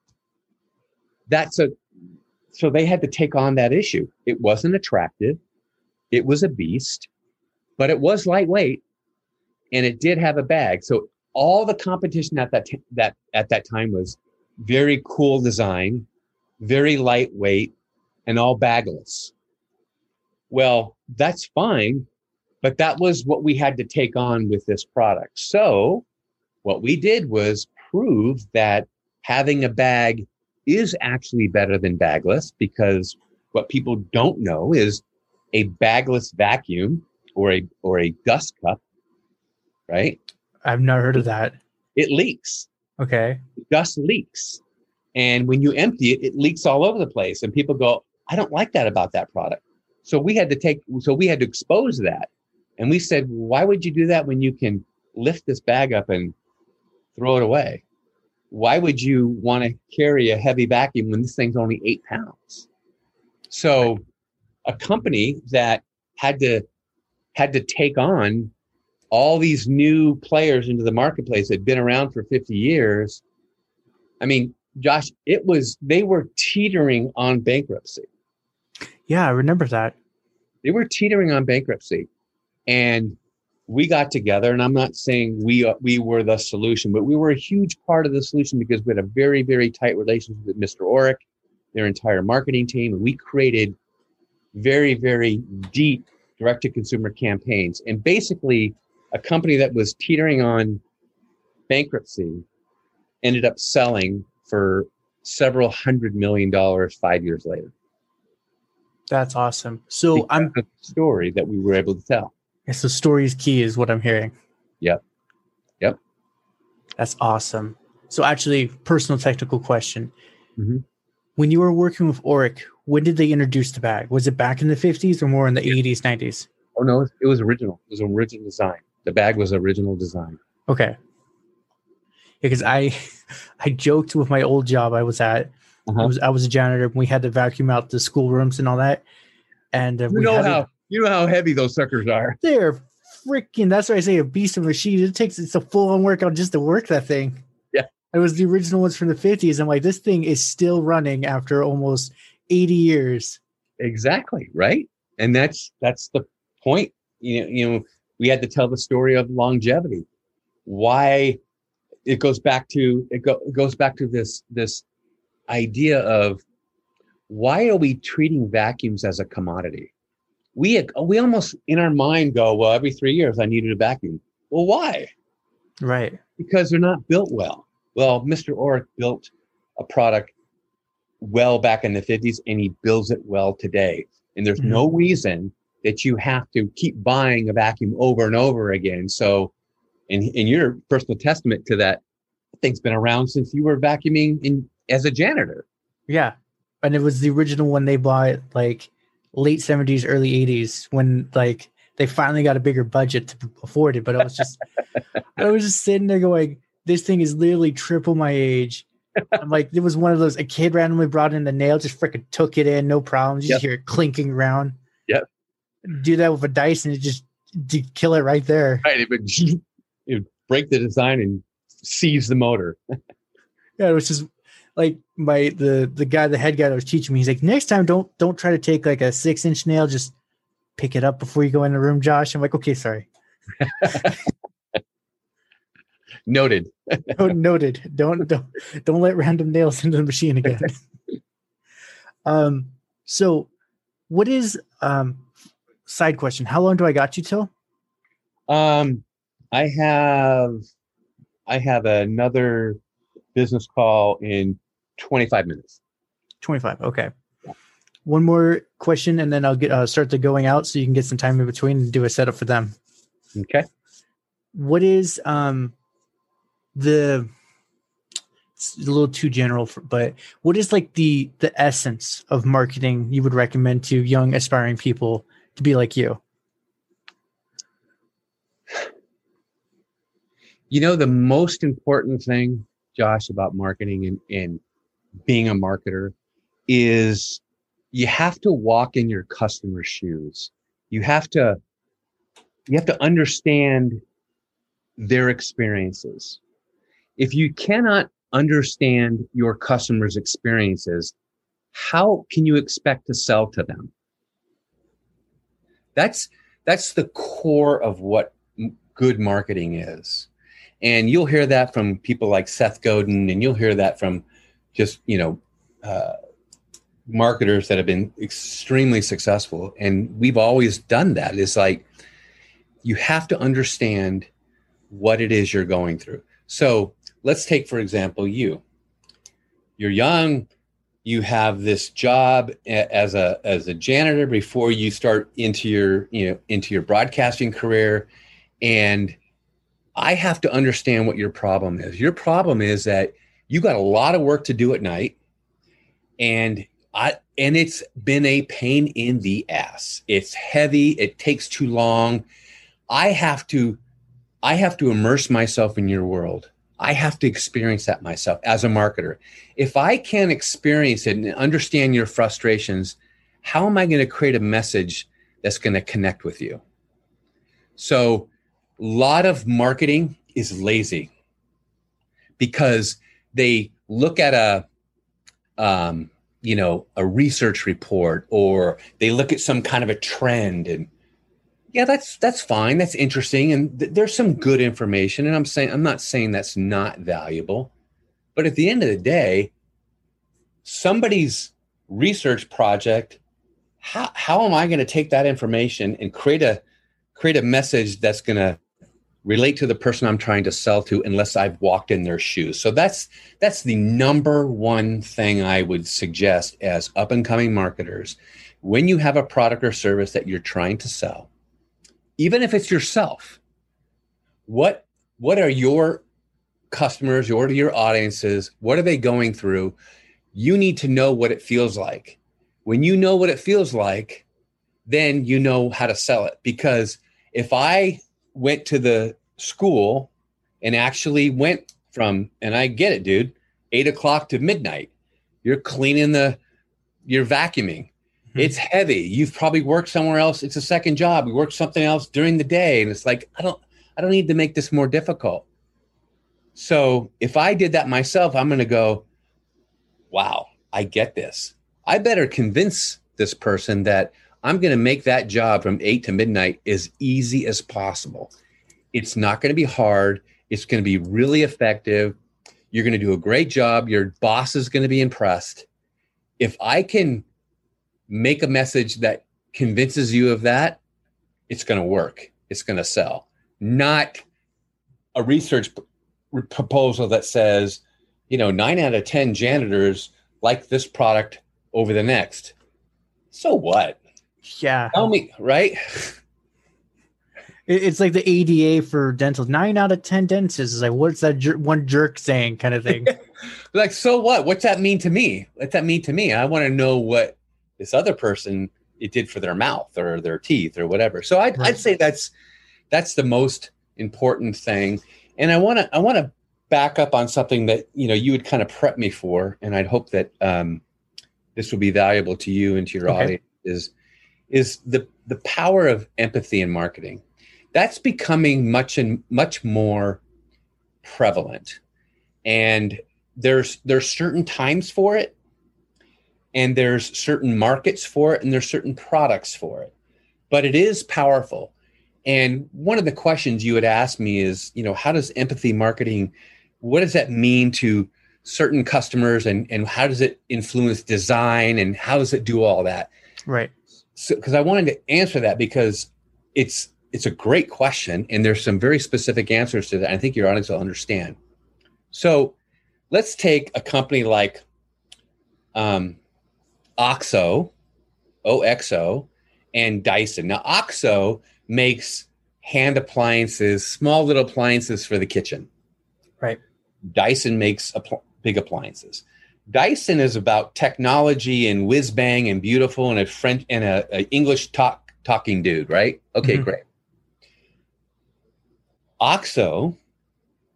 that's a, so they had to take on that issue. It wasn't attractive. It was a beast, but it was lightweight and it did have a bag. So all the competition at that, t- that at that time was very cool design, very lightweight, and all bagless. Well, that's fine, but that was what we had to take on with this product. So what we did was prove that having a bag is actually better than bagless, because what people don't know is a bagless vacuum or a or a dust cup, right? I've never heard of that. It leaks. Okay. Dust leaks. And when you empty it, it leaks all over the place. And people go, I don't like that about that product. So we had to take, so we had to expose that. And we said, why would you do that when you can lift this bag up and throw it away? Why would you want to carry a heavy vacuum when this thing's only eight pounds? So a company that had to had to take on all these new players into the marketplace that had been around for fifty years. I mean, Josh, it was, they were teetering on bankruptcy. Yeah, I remember that. They were teetering on bankruptcy. And we got together, and I'm not saying we uh, we were the solution, but we were a huge part of the solution because we had a very, very tight relationship with Mister Orrick, their entire marketing team, and we created very, very deep direct-to-consumer campaigns. And basically, a company that was teetering on bankruptcy ended up selling for several hundred million dollars five years later. That's awesome. So because I'm of the story that we were able to tell. So story is key is what I'm hearing. Yep. Yep. That's awesome. So actually, personal technical question. Mm-hmm. When you were working with Orrick, when did they introduce the bag? Was it back in the fifties or more in the yeah. eighties, nineties? Oh, no, it was original. It was original design. The bag was original design. Okay. Because I I joked with my old job I was at. Uh-huh. I was I was a janitor. And we had to vacuum out the schoolrooms and all that. And uh, you we know had how a, you know how heavy those suckers are. They're freaking. That's why I say a beast of a machine. It takes it's a full on workout just to work that thing. Yeah, it was the original ones from the fifties. I'm like, this thing is still running after almost eighty years. Exactly right, and that's that's the point. You know, you know, we had to tell the story of longevity. Why it goes back to it, go, it goes back to this this idea of why are we treating vacuums as a commodity? We we almost in our mind go, well, every three years I needed a vacuum. Well, why? Right. Because they're not built well. Well, Mister Orrick built a product well back in the fifties, and he builds it well today. And there's mm-hmm. no reason that you have to keep buying a vacuum over and over again. So, in in your personal testament to that, thing's been around since you were vacuuming in as a janitor. Yeah, and it was the original one they bought like late seventies, early eighties when like they finally got a bigger budget to afford it. But I was just, I was just sitting there going, this thing is literally triple my age. I'm like, it was one of those, a kid randomly brought in the nail, just freaking took it in, no problem. You Yep. just hear it clinking around. Yep. Do that with a Dyson, it just to kill it right there. Right. It would, it would break the design and seize the motor. Yeah, it was just like my the the guy, the head guy that was teaching me, he's like, next time don't don't try to take like a six inch nail, just pick it up before you go in the room, Josh. I'm like, okay, sorry. Noted. Oh, noted. Don't don't don't let random nails into the machine again. um. So, what is um? Side question: how long do I got you till? Um, I have, I have another business call in twenty-five minutes. twenty-five. Okay. One more question, and then I'll get uh, start the going out, so you can get some time in between and do a setup for them. Okay. What is um the? It's a little too general, for, but what is like the the essence of marketing you would recommend to young aspiring people to be like you? You know, the most important thing, Josh, about marketing and, and being a marketer is you have to walk in your customer's shoes. You have to, you have to understand their experiences. If you cannot understand your customers' experiences, how can you expect to sell to them? That's, that's the core of what good marketing is. And you'll hear that from people like Seth Godin, and you'll hear that from just, you know, uh, marketers that have been extremely successful. And we've always done that. It's like, you have to understand what it is you're going through. So let's take, for example, you. You're young. You have this job as a as a janitor before you start into your, you know, into your broadcasting career. And I have to understand what your problem is. Your problem is that you got a lot of work to do at night, and I and it's been a pain in the ass. It's heavy. It takes too long. I have to I have to immerse myself in your world. I have to experience that myself as a marketer. If I can't experience it and understand your frustrations, how am I going to create a message that's going to connect with you? So a lot of marketing is lazy because they look at a, um, you know, a research report, or they look at some kind of a trend, and yeah, that's that's fine. That's interesting. And th- there's some good information. And I'm saying, I'm not saying that's not valuable. But at the end of the day, somebody's research project, how, how am I going to take that information and create a create a message that's going to relate to the person I'm trying to sell to, unless I've walked in their shoes? So that's that's the number one thing I would suggest as up and coming marketers. When you have a product or service that you're trying to sell, even if it's yourself, what what are your customers, what are your audiences, what are they going through? You need to know what it feels like. When you know what it feels like, then you know how to sell it. Because if I went to the school and actually went from, and I get it, dude, eight o'clock to midnight, you're cleaning the, you're vacuuming. It's heavy. You've probably worked somewhere else. It's a second job. You work something else during the day. And it's like, I don't, I don't need to make this more difficult. So if I did that myself, I'm going to go, wow, I get this. I better convince this person that I'm going to make that job from eight to midnight as easy as possible. It's not going to be hard. It's going to be really effective. You're going to do a great job. Your boss is going to be impressed. If I can make a message that convinces you of that, it's going to work. It's going to sell. Not a research p- proposal that says, you know, nine out of ten janitors like this product over the next. So what? Yeah. Tell me, right? It's like the A D A for dental. Nine out of ten dentists is like, what's that jer- one jerk saying kind of thing? Like, so what? What's that mean to me? What's that mean to me? I want to know what this other person, it did for their mouth or their teeth or whatever. So I'd, right. I'd say that's that's the most important thing. And I want to I want to back up on something that, you know, you would kind of prep me for, and I'd hope that um, this will be valuable to you and to your okay. audience. Is is the the power of empathy in marketing. That's becoming much and much more prevalent, and there's there's certain times for it. And there's certain markets for it, and there's certain products for it, but it is powerful. And one of the questions you would ask me is, you know, how does empathy marketing, what does that mean to certain customers, and, and how does it influence design, and how does it do all that? Right. So, because I wanted to answer that, because it's, it's a great question, and there's some very specific answers to that. I think your audience will understand. So let's take a company like, um, OXO, O X O, and Dyson. Now, OXO makes hand appliances, small little appliances for the kitchen. Right. Dyson makes apl- big appliances. Dyson is about technology and whiz bang and beautiful and a French and a, a English talk talking dude, right? Okay, mm-hmm. Great. OXO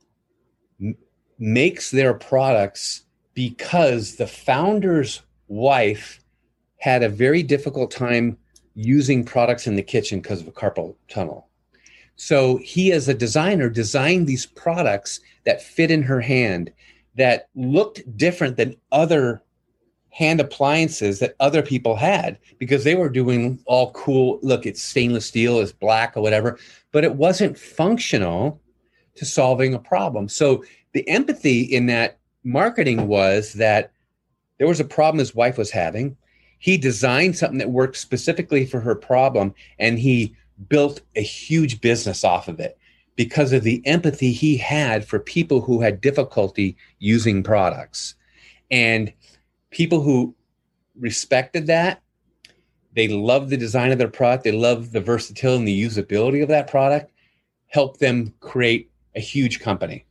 makes their products because the founder's wife had a very difficult time using products in the kitchen because of a carpal tunnel. So he, as a designer, designed these products that fit in her hand, that looked different than other hand appliances that other people had, because they were doing all cool, look, it's stainless steel, it's black or whatever, but it wasn't functional to solving a problem. So the empathy in that marketing was that there was a problem his wife was having. He designed something that worked specifically for her problem, and he built a huge business off of it because of the empathy he had for people who had difficulty using products. And people who respected that, they loved the design of their product, they loved the versatility and the usability of that product, helped them create a huge company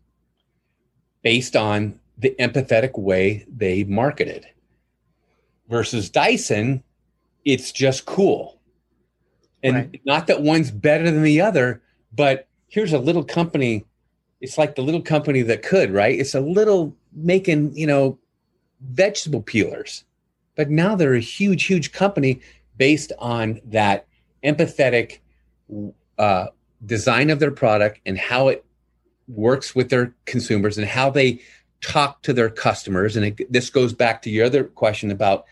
based on the empathetic way they marketed. Versus Dyson, it's just cool. And right. Not that one's better than the other, but here's a little company. It's like the little company that could, right? It's a little making, you know, vegetable peelers, but now they're a huge, huge company based on that empathetic uh, design of their product and how it works with their consumers and how they talk to their customers. And it, this goes back to your other question about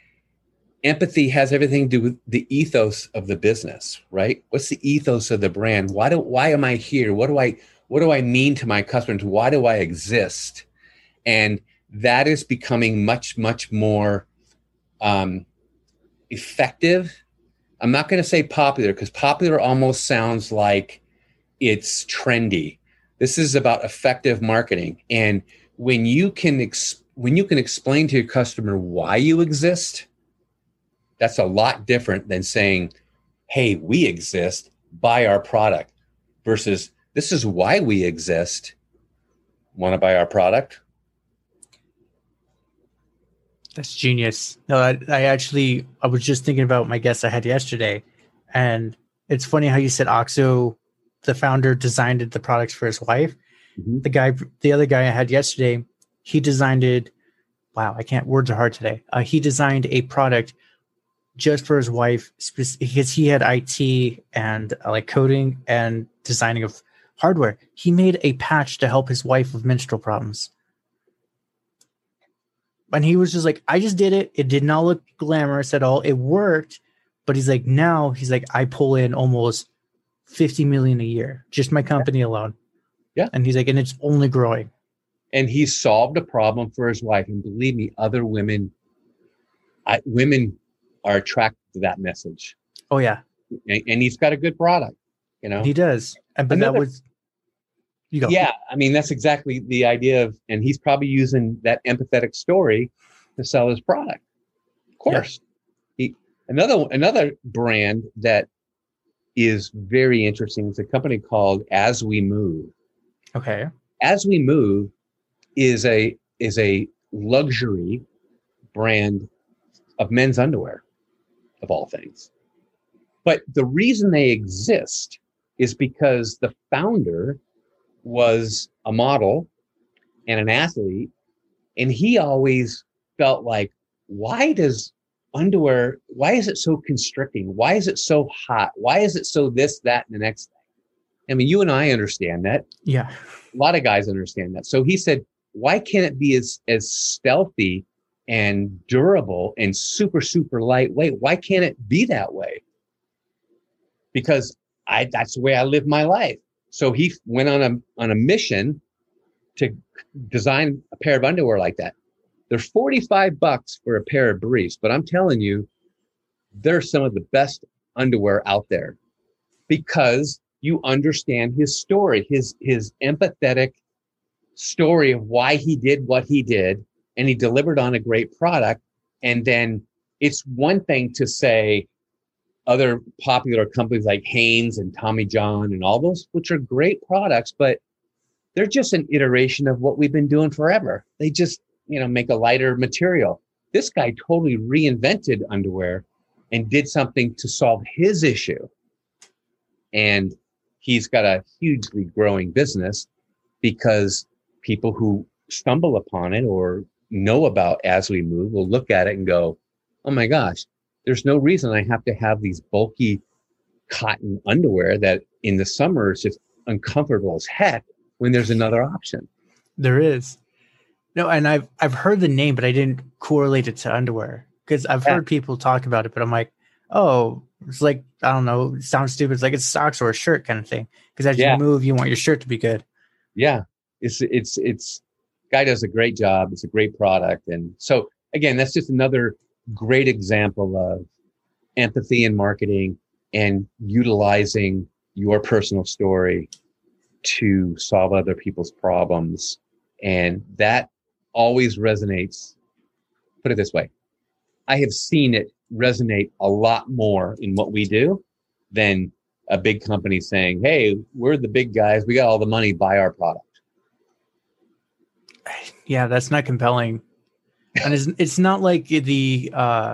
empathy has everything to do with the ethos of the business, right? What's the ethos of the brand? Why do, why am I here? What do I, what do I mean to my customers? Why do I exist? And that is becoming much, much more um, effective. I'm not going to say popular, because popular almost sounds like it's trendy. This is about effective marketing. And when you can ex- when you can explain to your customer why you exist, that's a lot different than saying, hey, we exist, buy our product, versus this is why we exist. Want to buy our product? That's genius. No, I, I actually, I was just thinking about my guest I had yesterday, and it's funny how you said OXO, the founder, designed the products for his wife. Mm-hmm. The guy, the other guy I had yesterday, he designed it. Wow, I can't, words are hard today. Uh, he designed a product just for his wife because he had I T and uh, like coding and designing of hardware. He made a patch to help his wife with menstrual problems. And he was just like, I just did it. It did not look glamorous at all. It worked. But he's like, now he's like, I pull in almost fifty million a year, just my company yeah. alone. Yeah. And he's like, and it's only growing. And he solved a problem for his wife. And believe me, other women, I, women are attracted to that message. Oh yeah. And, and he's got a good product, you know, he does. And but Another, that was, you go. Yeah. I mean, that's exactly the idea of, and he's probably using that empathetic story to sell his product. Of course. Yeah. He, another, another brand that is very interesting is a company called As We Move. Okay. As We Move is a, is a luxury brand of men's underwear, of all things. But the reason they exist is because the founder was a model and an athlete, and he always felt like, why does underwear, why is it so constricting? Why is it so hot? Why is it so this, that, and the next thing? I mean, you and I understand that. Yeah. A lot of guys understand that. So he said, why can't it be as, as stealthy and durable and super, super lightweight? Why can't it be that way? Because I, that's the way I live my life. So he went on a, on a mission to design a pair of underwear like that. They're forty-five bucks for a pair of briefs, but I'm telling you, they're some of the best underwear out there because you understand his story, his, his empathetic story of why he did what he did, and he delivered on a great product. And then it's one thing to say other popular companies like Hanes and Tommy John and all those, which are great products, but they're just an iteration of what we've been doing forever. They just, you know, make a lighter material. This guy totally reinvented underwear and did something to solve his issue. And he's got a hugely growing business because people who stumble upon it or know about As We Move will look at it and go, oh my gosh, there's no reason I have to have these bulky cotton underwear that in the summer is just uncomfortable as heck when there's another option. There is. No, and I've I've heard the name, but I didn't correlate it to underwear because I've yeah. heard people talk about it, but I'm like, oh, it's like, I don't know, it sounds stupid. It's like it's socks or a shirt kind of thing. Because as yeah. you move, you want your shirt to be good. Yeah. It's, it's, it's, guy does a great job. It's a great product. And so again, that's just another great example of empathy in marketing and utilizing your personal story to solve other people's problems. And that always resonates. Put it this way. I have seen it resonate a lot more in what we do than a big company saying, hey, we're the big guys. We got all the money, buy our product. Yeah, that's not compelling. And it's, it's not like the, uh,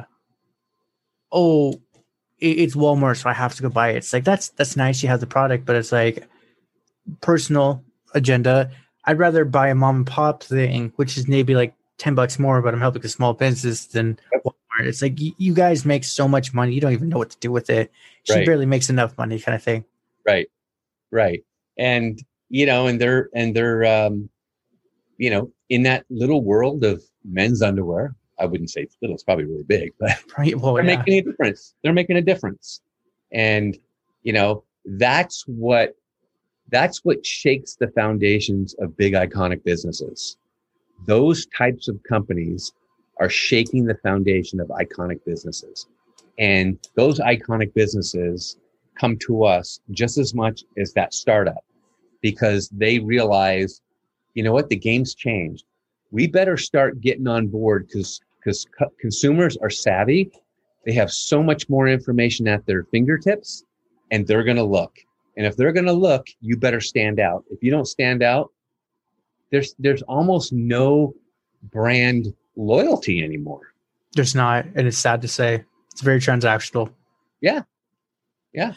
oh, it's Walmart, so I have to go buy it. It's like, that's, that's nice. You have the product, but it's like personal agenda. I'd rather buy a mom and pop thing, which is maybe like ten bucks more, but I'm helping a small business than Walmart. It's like, you, you guys make so much money. You don't even know what to do with it. She right. barely makes enough money kind of thing. Right. Right. And, you know, and they're, and they're, um, you know, in that little world of men's underwear, I wouldn't say it's little, it's probably really big, but right. well, they're yeah. making a difference. They're making a difference. And, you know, that's what, that's what shakes the foundations of big iconic businesses. Those types of companies are shaking the foundation of iconic businesses. And those iconic businesses come to us just as much as that startup because they realize, you know what, the game's changed. We better start getting on board because because co- consumers are savvy. They have so much more information at their fingertips and they're going to look. And if they're going to look, you better stand out. If you don't stand out, there's there's almost no brand loyalty anymore. There's not, and it's sad to say. It's very transactional. Yeah. Yeah.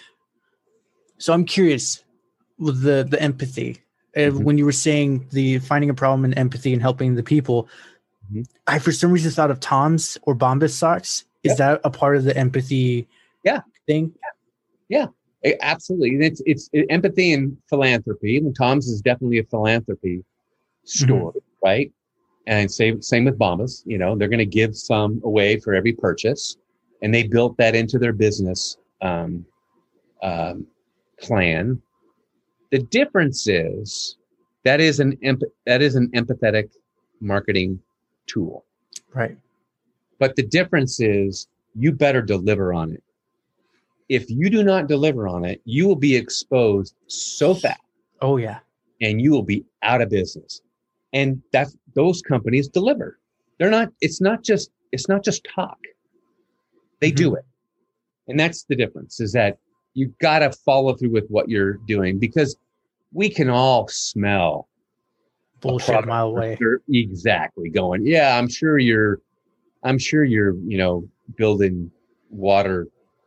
So I'm curious with the the empathy. Mm-hmm. When you were saying the finding a problem and empathy and helping the people, mm-hmm. I for some reason thought of Tom's or Bombas socks. Is yep. that a part of the empathy yeah. thing? Yeah. Yeah. Absolutely. It's it's it, empathy and philanthropy. And Tom's is definitely a philanthropy store, mm-hmm. right? And same same with Bombas. You know, they're going to give some away for every purchase, and they built that into their business um, um, plan. The difference is that is an emp- that is an empathetic marketing tool, right? But the difference is you better deliver on it. If you do not deliver on it, you will be exposed so fast. Oh yeah, and you will be out of business. And that's those companies deliver. They're not. It's not just. It's not just talk. They mm-hmm. do it, and that's the difference. Is that you got to follow through with what you're doing because we can all smell bullshit a mile away. Exactly. Going. Yeah, I'm sure you're. I'm sure you're. You know, building water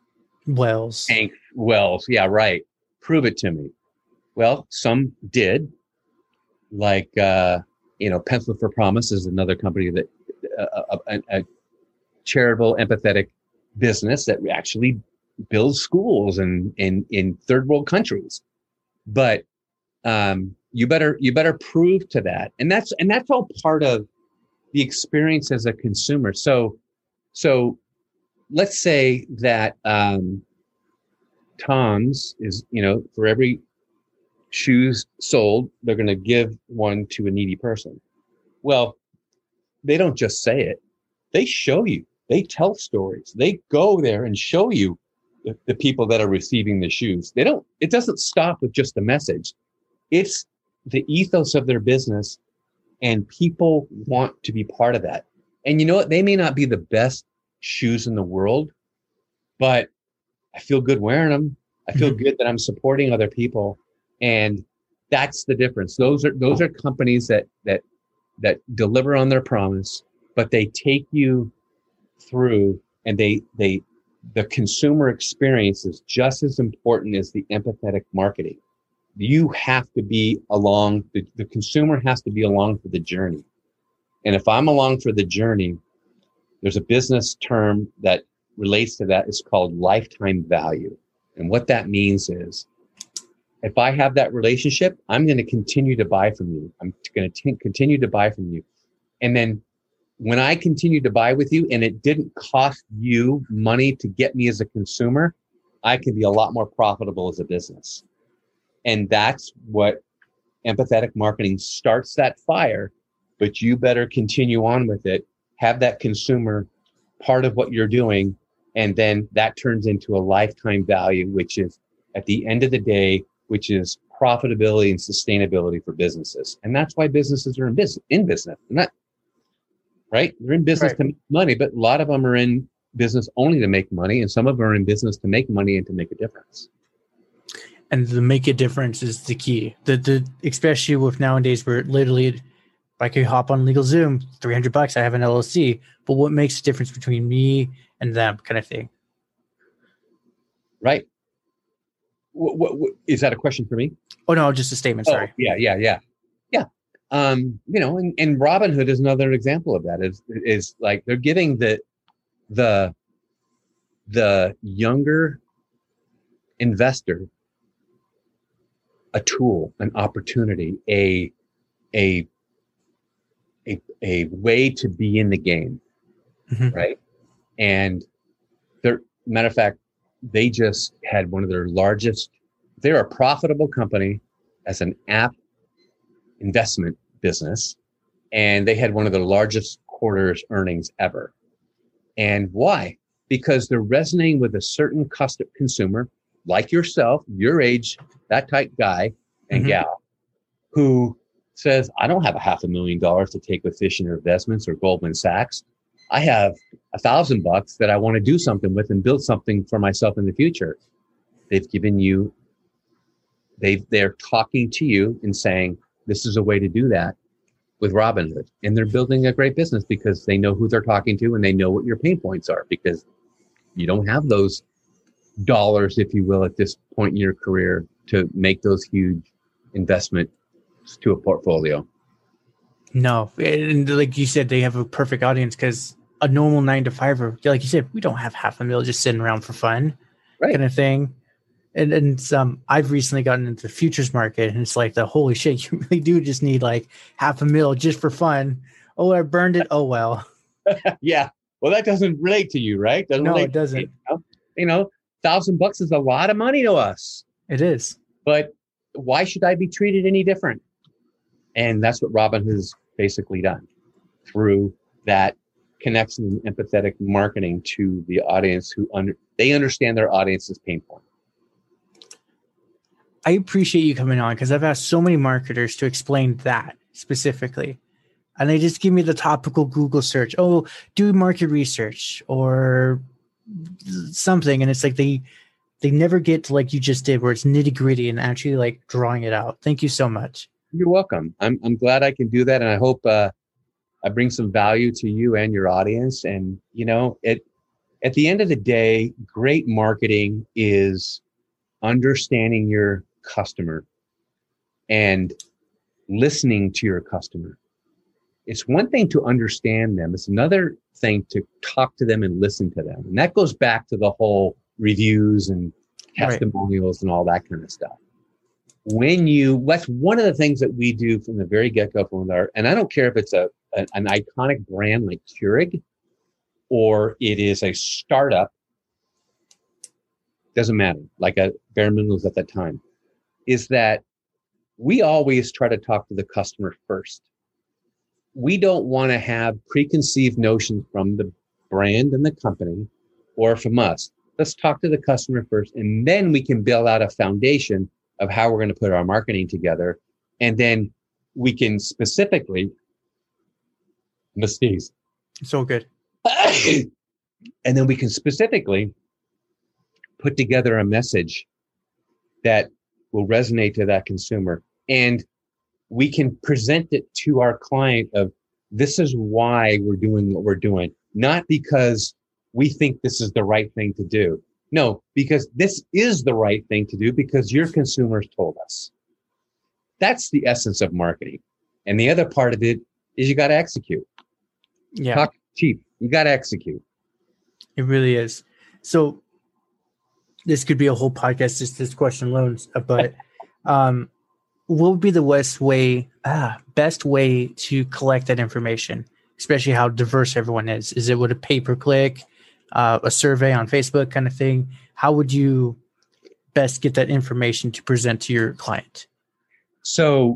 wells. Tank wells. Yeah. Right. Prove it to me. Well, some did. Like. uh You know, Pencil for Promise is another company that uh, a, a charitable, empathetic business that actually builds schools in in, in third world countries. But um, you better you better prove to that, and that's and that's all part of the experience as a consumer. So, so let's say that um, Tom's is, you know, for every shoes sold, they're going to give one to a needy person. Well, they don't just say it. They show you. They tell stories. They go there and show you the, the people that are receiving the shoes. They don't, it doesn't stop with just the message. It's the ethos of their business, and people want to be part of that. And you know what? They may not be the best shoes in the world, but I feel good wearing them. I feel mm-hmm. good that I'm supporting other people. And that's the difference. Those are those are companies that that that deliver on their promise, but they take you through, and they they the consumer experience is just as important as the empathetic marketing. you have to be along, the, the consumer has to be along for the journey. And if I'm along for the journey, there's a business term that relates to that. It's called lifetime value. And what that means is, if I have that relationship, I'm going to continue to buy from you. I'm going to t- continue to buy from you. And then when I continue to buy with you and it didn't cost you money to get me as a consumer, I can be a lot more profitable as a business. And that's what empathetic marketing starts that fire, but you better continue on with it. Have that consumer part of what you're doing. And then that turns into a lifetime value, which is at the end of the day, which is profitability and sustainability for businesses. And that's why businesses are in business, in business. They're not, right? They're in business right. to make money, but a lot of them are in business only to make money. And some of them are in business to make money and to make a difference. And the make a difference is the key. The, the, especially with nowadays where literally I could hop on LegalZoom, three hundred bucks, I have an L L C, but what makes the difference between me and them kind of thing? Right. What, what, what, is that a question for me? Oh, no, just a statement. Sorry. Oh, yeah, yeah, yeah. Yeah. Um, you know, and, and Robinhood is another example of that. Is is like they're giving the the the younger investor a tool, an opportunity, a a a a way to be in the game, mm-hmm. right? And they're matter of fact, they just had one of their largest. They're a profitable company as an app investment business, and they had one of the largest quarters earnings ever. And why? Because they're resonating with a certain custom consumer like yourself, your age, that type guy and mm-hmm. gal, who says, I don't have a half a million dollars to take with Fisher Investments or Goldman Sachs. I have a thousand bucks that I want to do something with and build something for myself in the future. They've given you, they they're talking to you and saying, this is a way to do that with Robinhood. And they're building a great business because they know who they're talking to and they know what your pain points are, because you don't have those dollars, if you will, at this point in your career to make those huge investments to a portfolio. No. And like you said, they have a perfect audience because a normal nine to fiver, like you said, we don't have half a mil just sitting around for fun, right? Kind of thing. And and um, I've recently gotten into the futures market, and it's like the holy shit, you really do just need like half a mil just for fun. Oh, I burned it. Oh well. Yeah. Well, that doesn't relate to you, right? Doesn't no, relate it doesn't. You know, you know, thousand bucks is a lot of money to us. It is. But why should I be treated any different? And that's what Robinhood has basically done through that connection and empathetic marketing to the audience who under they understand their audience's pain point. I appreciate you coming on because I've asked so many marketers to explain that specifically. And they just give me the topical Google search. Oh, do market research or something. And it's like they they never get to like you just did where it's nitty gritty and actually like drawing it out. Thank you so much. You're welcome. I'm I'm glad I can do that. And I hope uh, I bring some value to you and your audience. And, you know, it, at the end of the day, great marketing is understanding your customer and listening to your customer. It's one thing to understand them. It's another thing to talk to them and listen to them. And that goes back to the whole reviews and testimonials right. and all that kind of stuff. When you, that's one of the things that we do from the very get-go from our, and I don't care if it's a an, an iconic brand like Keurig or it is a startup, doesn't matter, like a Bare Minerals at that time, is that we always try to talk to the customer first. We don't want to have preconceived notions from the brand and the company or from us. Let's talk to the customer first, and then we can build out a foundation of how we're going to put our marketing together. And then we can specifically, mistakes. So good. And then we can specifically put together a message that will resonate to that consumer. And we can present it to our client of, this is why we're doing what we're doing. Not because we think this is the right thing to do. No, because this is the right thing to do because your consumers told us. that's the essence of marketing. And the other part of it is you got to execute. Yeah. Talk cheap. You got to execute. It really is. So this could be a whole podcast, just this question alone. But um, what would be the best way, ah, best way to collect that information, especially how diverse everyone is? Is it with a pay-per-click, uh, a survey on Facebook kind of thing? How would you best get that information to present to your client? So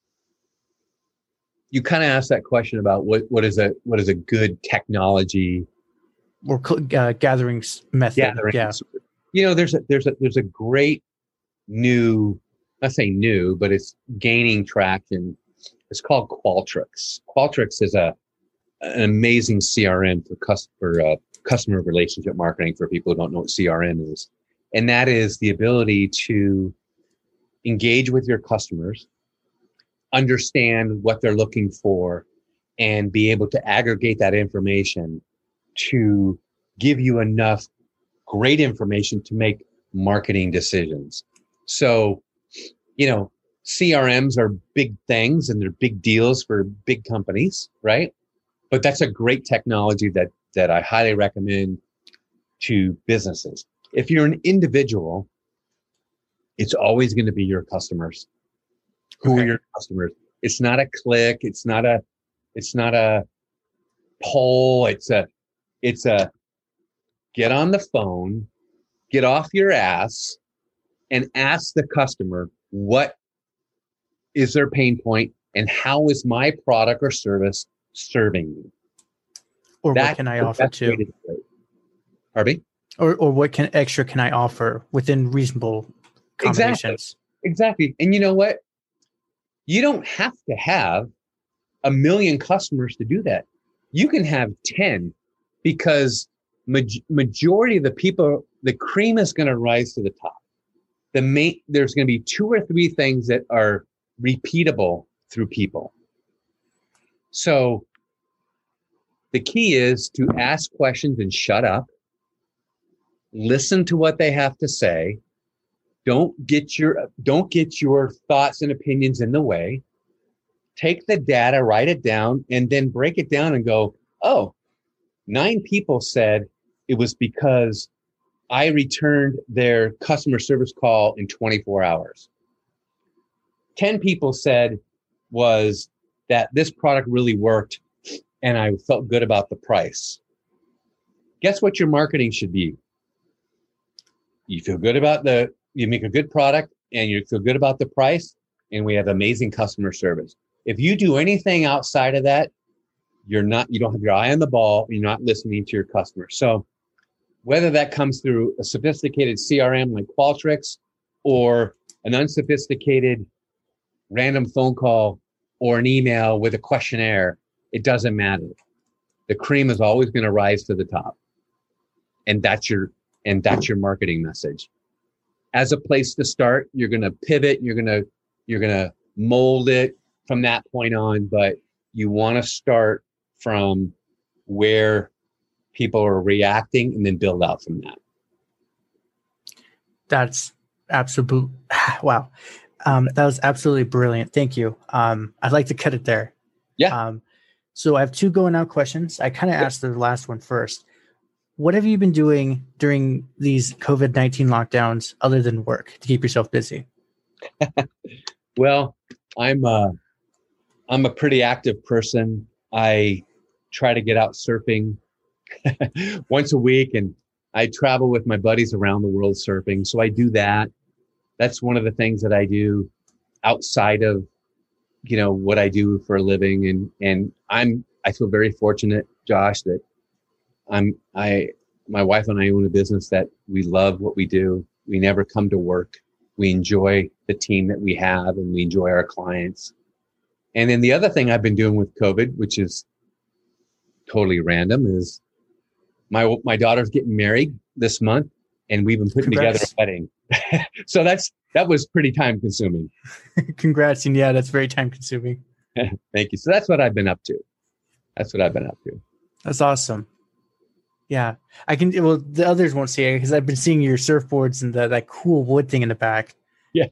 you kind of asked that question about what, what is a what is a good technology or uh, gathering method. Gathering. Yeah. You know, there's a there's a there's a great new, I say new, but it's gaining traction. It's called Qualtrics. Qualtrics is a an amazing C R M for cus- for uh, customer relationship marketing for people who don't know what C R M is, and that is the ability to engage with your customers, understand what they're looking for, and be able to aggregate that information to give you enough great information to make marketing decisions. So, you know, C R Ms are big things and they're big deals for big companies, right? But that's a great technology that that I highly recommend to businesses. If you're an individual, it's always going to be your customers. Who Okay. are your customers? It's not a click. It's not a, it's not a poll. It's a, it's a get on the phone, get off your ass and ask the customer, what is their pain point and how is my product or service serving you? Or That's what can I the offer best way too? to do it. Pardon me? Or or what can extra can I offer within reasonable combinations? Exactly. And you know what? You don't have to have a million customers to do that. You can have ten because ma- majority of the people, the cream is going to rise to the top. The main, there's going to be two or three things that are repeatable through people. So the key is to ask questions and shut up. Listen to what they have to say. Don't get your don't get your thoughts and opinions in the way. Take the data, write it down, and then break it down and go, oh, nine people said it was because I returned their customer service call in twenty-four hours. ten people said was that this product really worked and I felt good about the price. Guess what your marketing should be? You feel good about the, you make a good product and you feel good about the price and we have amazing customer service. If you do anything outside of that, you're not, you don't have your eye on the ball, you're not listening to your customers. So whether that comes through a sophisticated C R M like Qualtrics or an unsophisticated random phone call or an email with a questionnaire, it doesn't matter. The cream is always going to rise to the top. And that's your, and that's your marketing message. As a place to start, you're going to pivot, you're going to, you're going to mold it from that point on, but you want to start from where people are reacting and then build out from that. That's absolute. Wow. Um, that was absolutely brilliant. Thank you. Um, I'd like to cut it there. Yeah. Um, so I have two going out questions. I kind of asked the last one first. What have you been doing during these COVID nineteen lockdowns other than work to keep yourself busy? Well, I'm a, I'm a pretty active person. I try to get out surfing once a week, and I travel with my buddies around the world surfing. So I do that. That's one of the things that I do outside of, you know, what I do for a living. And, and I'm, I feel very fortunate, Josh, that I'm, I, my wife and I own a business that we love what we do. We never come to work. We enjoy the team that we have and we enjoy our clients. And then the other thing I've been doing with COVID, which is totally random, is my, my daughter's getting married this month and we've been putting Congrats. together a wedding. So that's, that was pretty time consuming. Congrats. And yeah, that's very time consuming. Thank you. So that's what I've been up to. That's what I've been up to. That's awesome. Yeah, I can. Well, the others won't see it because I've been seeing your surfboards and the, that cool wood thing in the back. Yeah.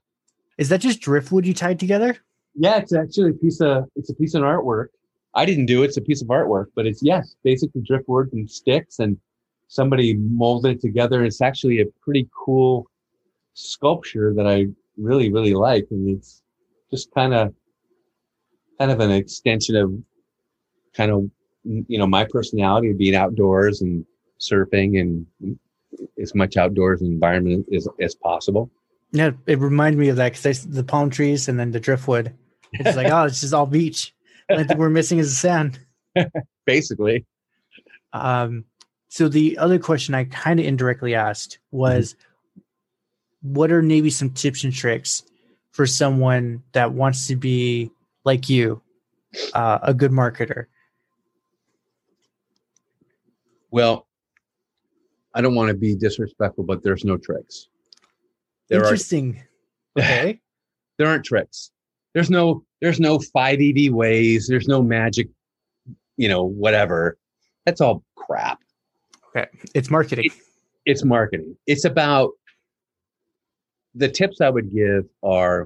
Is that just driftwood you tied together? Yeah, it's actually a piece of it's a piece of artwork. I didn't do it; it's a piece of artwork, but it's yes, basically driftwood and sticks, and somebody molded it together. It's actually a pretty cool sculpture that I really, really like, and it's just kind of kind of an extension of kind of you know my personality of being outdoors and surfing and as much outdoors environment as, as possible. Yeah, it reminded me of that because the palm trees and then the driftwood. It's like, oh, it's just all beach. The only thing we're missing is the sand. Basically. Um, so the other question I kind of indirectly asked was, mm-hmm. what are maybe some tips and tricks for someone that wants to be like you, uh, a good marketer? Well, I don't want to be disrespectful, but there's no tricks. There Interesting. Are, okay. There aren't tricks. There's no there's no five E D ways. There's no magic, you know, whatever. That's all crap. Okay. It's marketing. It, it's marketing. It's about the tips I would give are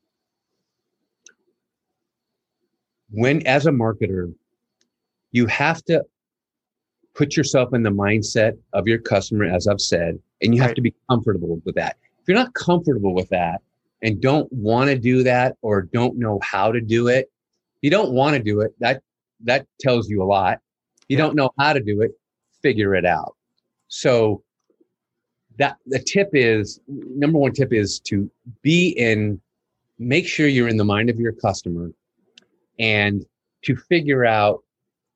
when as a marketer, you have to put yourself in the mindset of your customer, as I've said, and you have right. to be comfortable with that. If you're not comfortable with that and don't want to do that or don't know how to do it, you don't want to do it. That that tells you a lot. You yeah. don't know how to do it, figure it out. So that the tip is, number one tip is to be in, make sure you're in the mind of your customer and to figure out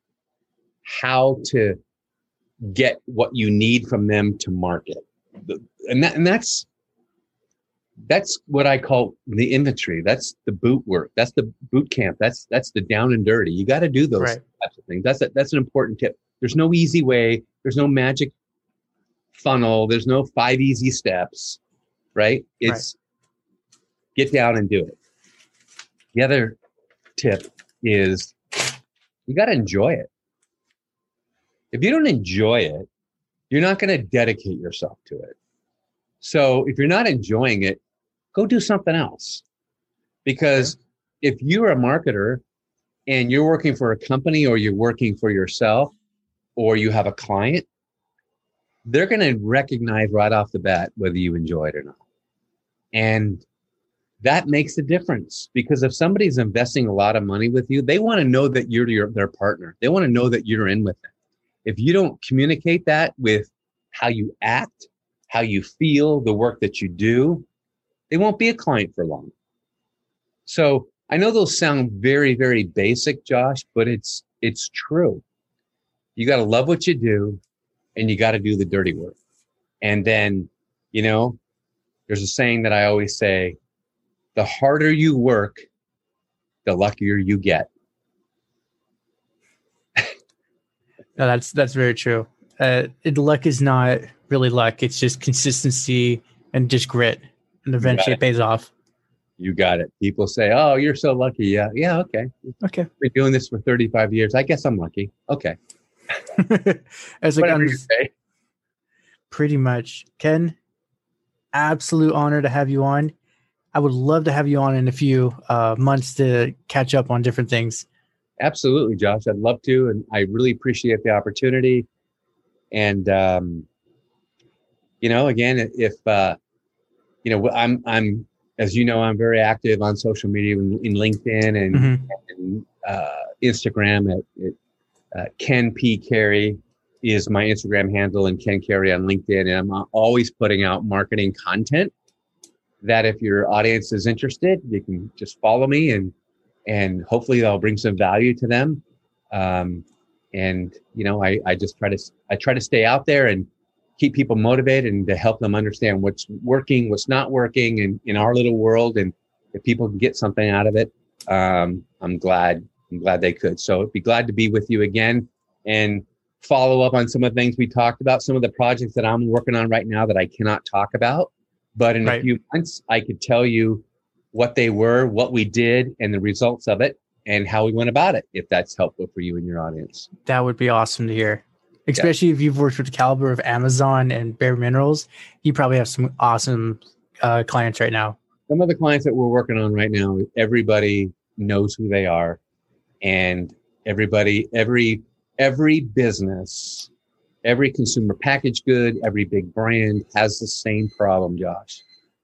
how to get what you need from them to market. And that, and that's, that's what I call the inventory. That's the boot work. That's the boot camp. That's, that's the down and dirty. You got to do those right. types of things. That's a, that's an important tip. There's no easy way. There's no magic funnel. There's no five easy steps, right? It's right. Get down and do it. The other tip is you got to enjoy it. If you don't enjoy it, you're not going to dedicate yourself to it. So if you're not enjoying it, go do something else. Because okay. if you're a marketer and you're working for a company or you're working for yourself or you have a client, they're going to recognize right off the bat whether you enjoy it or not. And that makes a difference, because if somebody's investing a lot of money with you, they want to know that you're your, their partner. They want to know that you're in with them. If you don't communicate that with how you act, how you feel, the work that you do, they won't be a client for long. So I know those sound very, very basic, Josh, but it's it's true. You got to love what you do, and you got to do the dirty work. And then, you know, there's a saying that I always say, the harder you work, the luckier you get. No, that's that's very true. Uh, it, luck is not really luck. It's just consistency and just grit, and eventually it. it pays off. You got it. People say, "Oh, you're so lucky." Yeah, yeah, okay. Okay. Been doing this for thirty-five years. I guess I'm lucky. Okay. As like I'm pretty much, Ken. Absolute honor to have you on. I would love to have you on in a few uh, months to catch up on different things. Absolutely, Josh. I'd love to, and I really appreciate the opportunity. And um, you know, again, if uh, you know, I'm, I'm, as you know, I'm very active on social media in, in LinkedIn and, mm-hmm. and uh, Instagram. At, at uh, Ken P. Carey is my Instagram handle, and Ken Carey on LinkedIn. And I'm always putting out marketing content that, if your audience is interested, you can just follow me and. And hopefully that'll bring some value to them. Um, and, you know, I, I just try to, I try to stay out there and keep people motivated and to help them understand what's working, what's not working in, in our little world. And if people can get something out of it, um, I'm glad, I'm glad they could. So I'd be glad to be with you again and follow up on some of the things we talked about, some of the projects that I'm working on right now that I cannot talk about. But in right. a few months, I could tell you what they were, what we did, and the results of it, and how we went about it, if that's helpful for you and your audience. That would be awesome to hear. Especially yeah. if you've worked with the caliber of Amazon and Bare Minerals, you probably have some awesome uh, clients right now. some of the clients that we're working on right now, everybody knows who they are, and everybody, every every business, every consumer packaged good, every big brand has the same problem, Josh.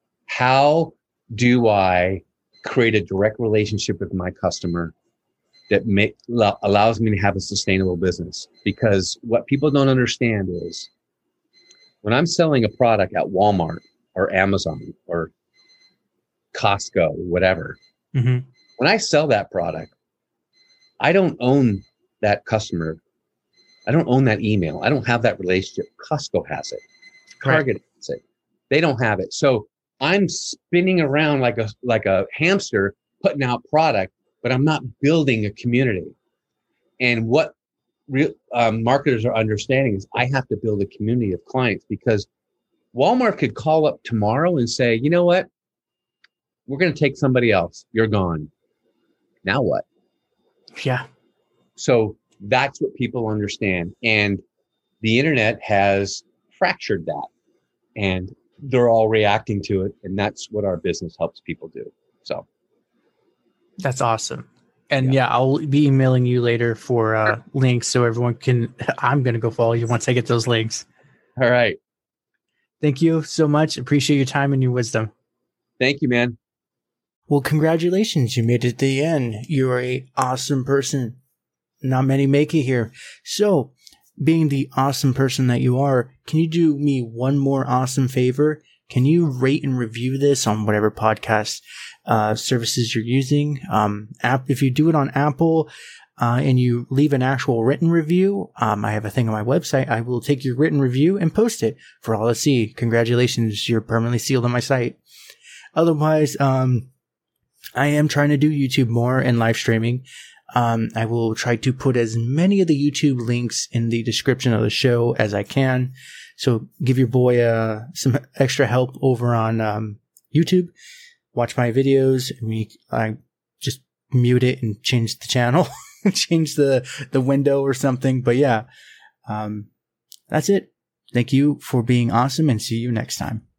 How do I create a direct relationship with my customer that make, allows me to have a sustainable business? Because what people don't understand is when I'm selling a product at Walmart or Amazon or Costco, whatever, mm-hmm. when I sell that product, I don't own that customer. I don't own that email. I don't have that relationship. Costco has it. Target right. has it. They don't have it. So I'm spinning around like a like a hamster, putting out product, but I'm not building a community. And what real um, marketers are understanding is I have to build a community of clients, because Walmart could call up tomorrow and say, you know what? We're going to take somebody else. You're gone. Now what? Yeah. So that's what people understand. And the internet has fractured that. And they're all reacting to it. And that's what our business helps people do. So that's awesome. And yeah, yeah I'll be emailing you later for uh, links so everyone can, I'm going to go follow you once I get those links. All right. Thank you so much. Appreciate your time and your wisdom. Thank you, man. Well, congratulations. You made it to the end. You're a awesome person. Not many make it here. So, being the awesome person that you are, can you do me one more awesome favor? Can you rate and review this on whatever podcast uh, services you're using? Um, app, if you do it on Apple uh, and you leave an actual written review, um, I have a thing on my website. I will take your written review and post it for all to see. Congratulations. You're permanently sealed on my site. Otherwise, um, I am trying to do YouTube more and live streaming. Um, I will try to put as many of the YouTube links in the description of the show as I can. So give your boy uh, some extra help over on um, YouTube. Watch my videos. I, mean, I just mute it and change the channel, change the, the window or something. But yeah, um, that's it. Thank you for being awesome, and see you next time.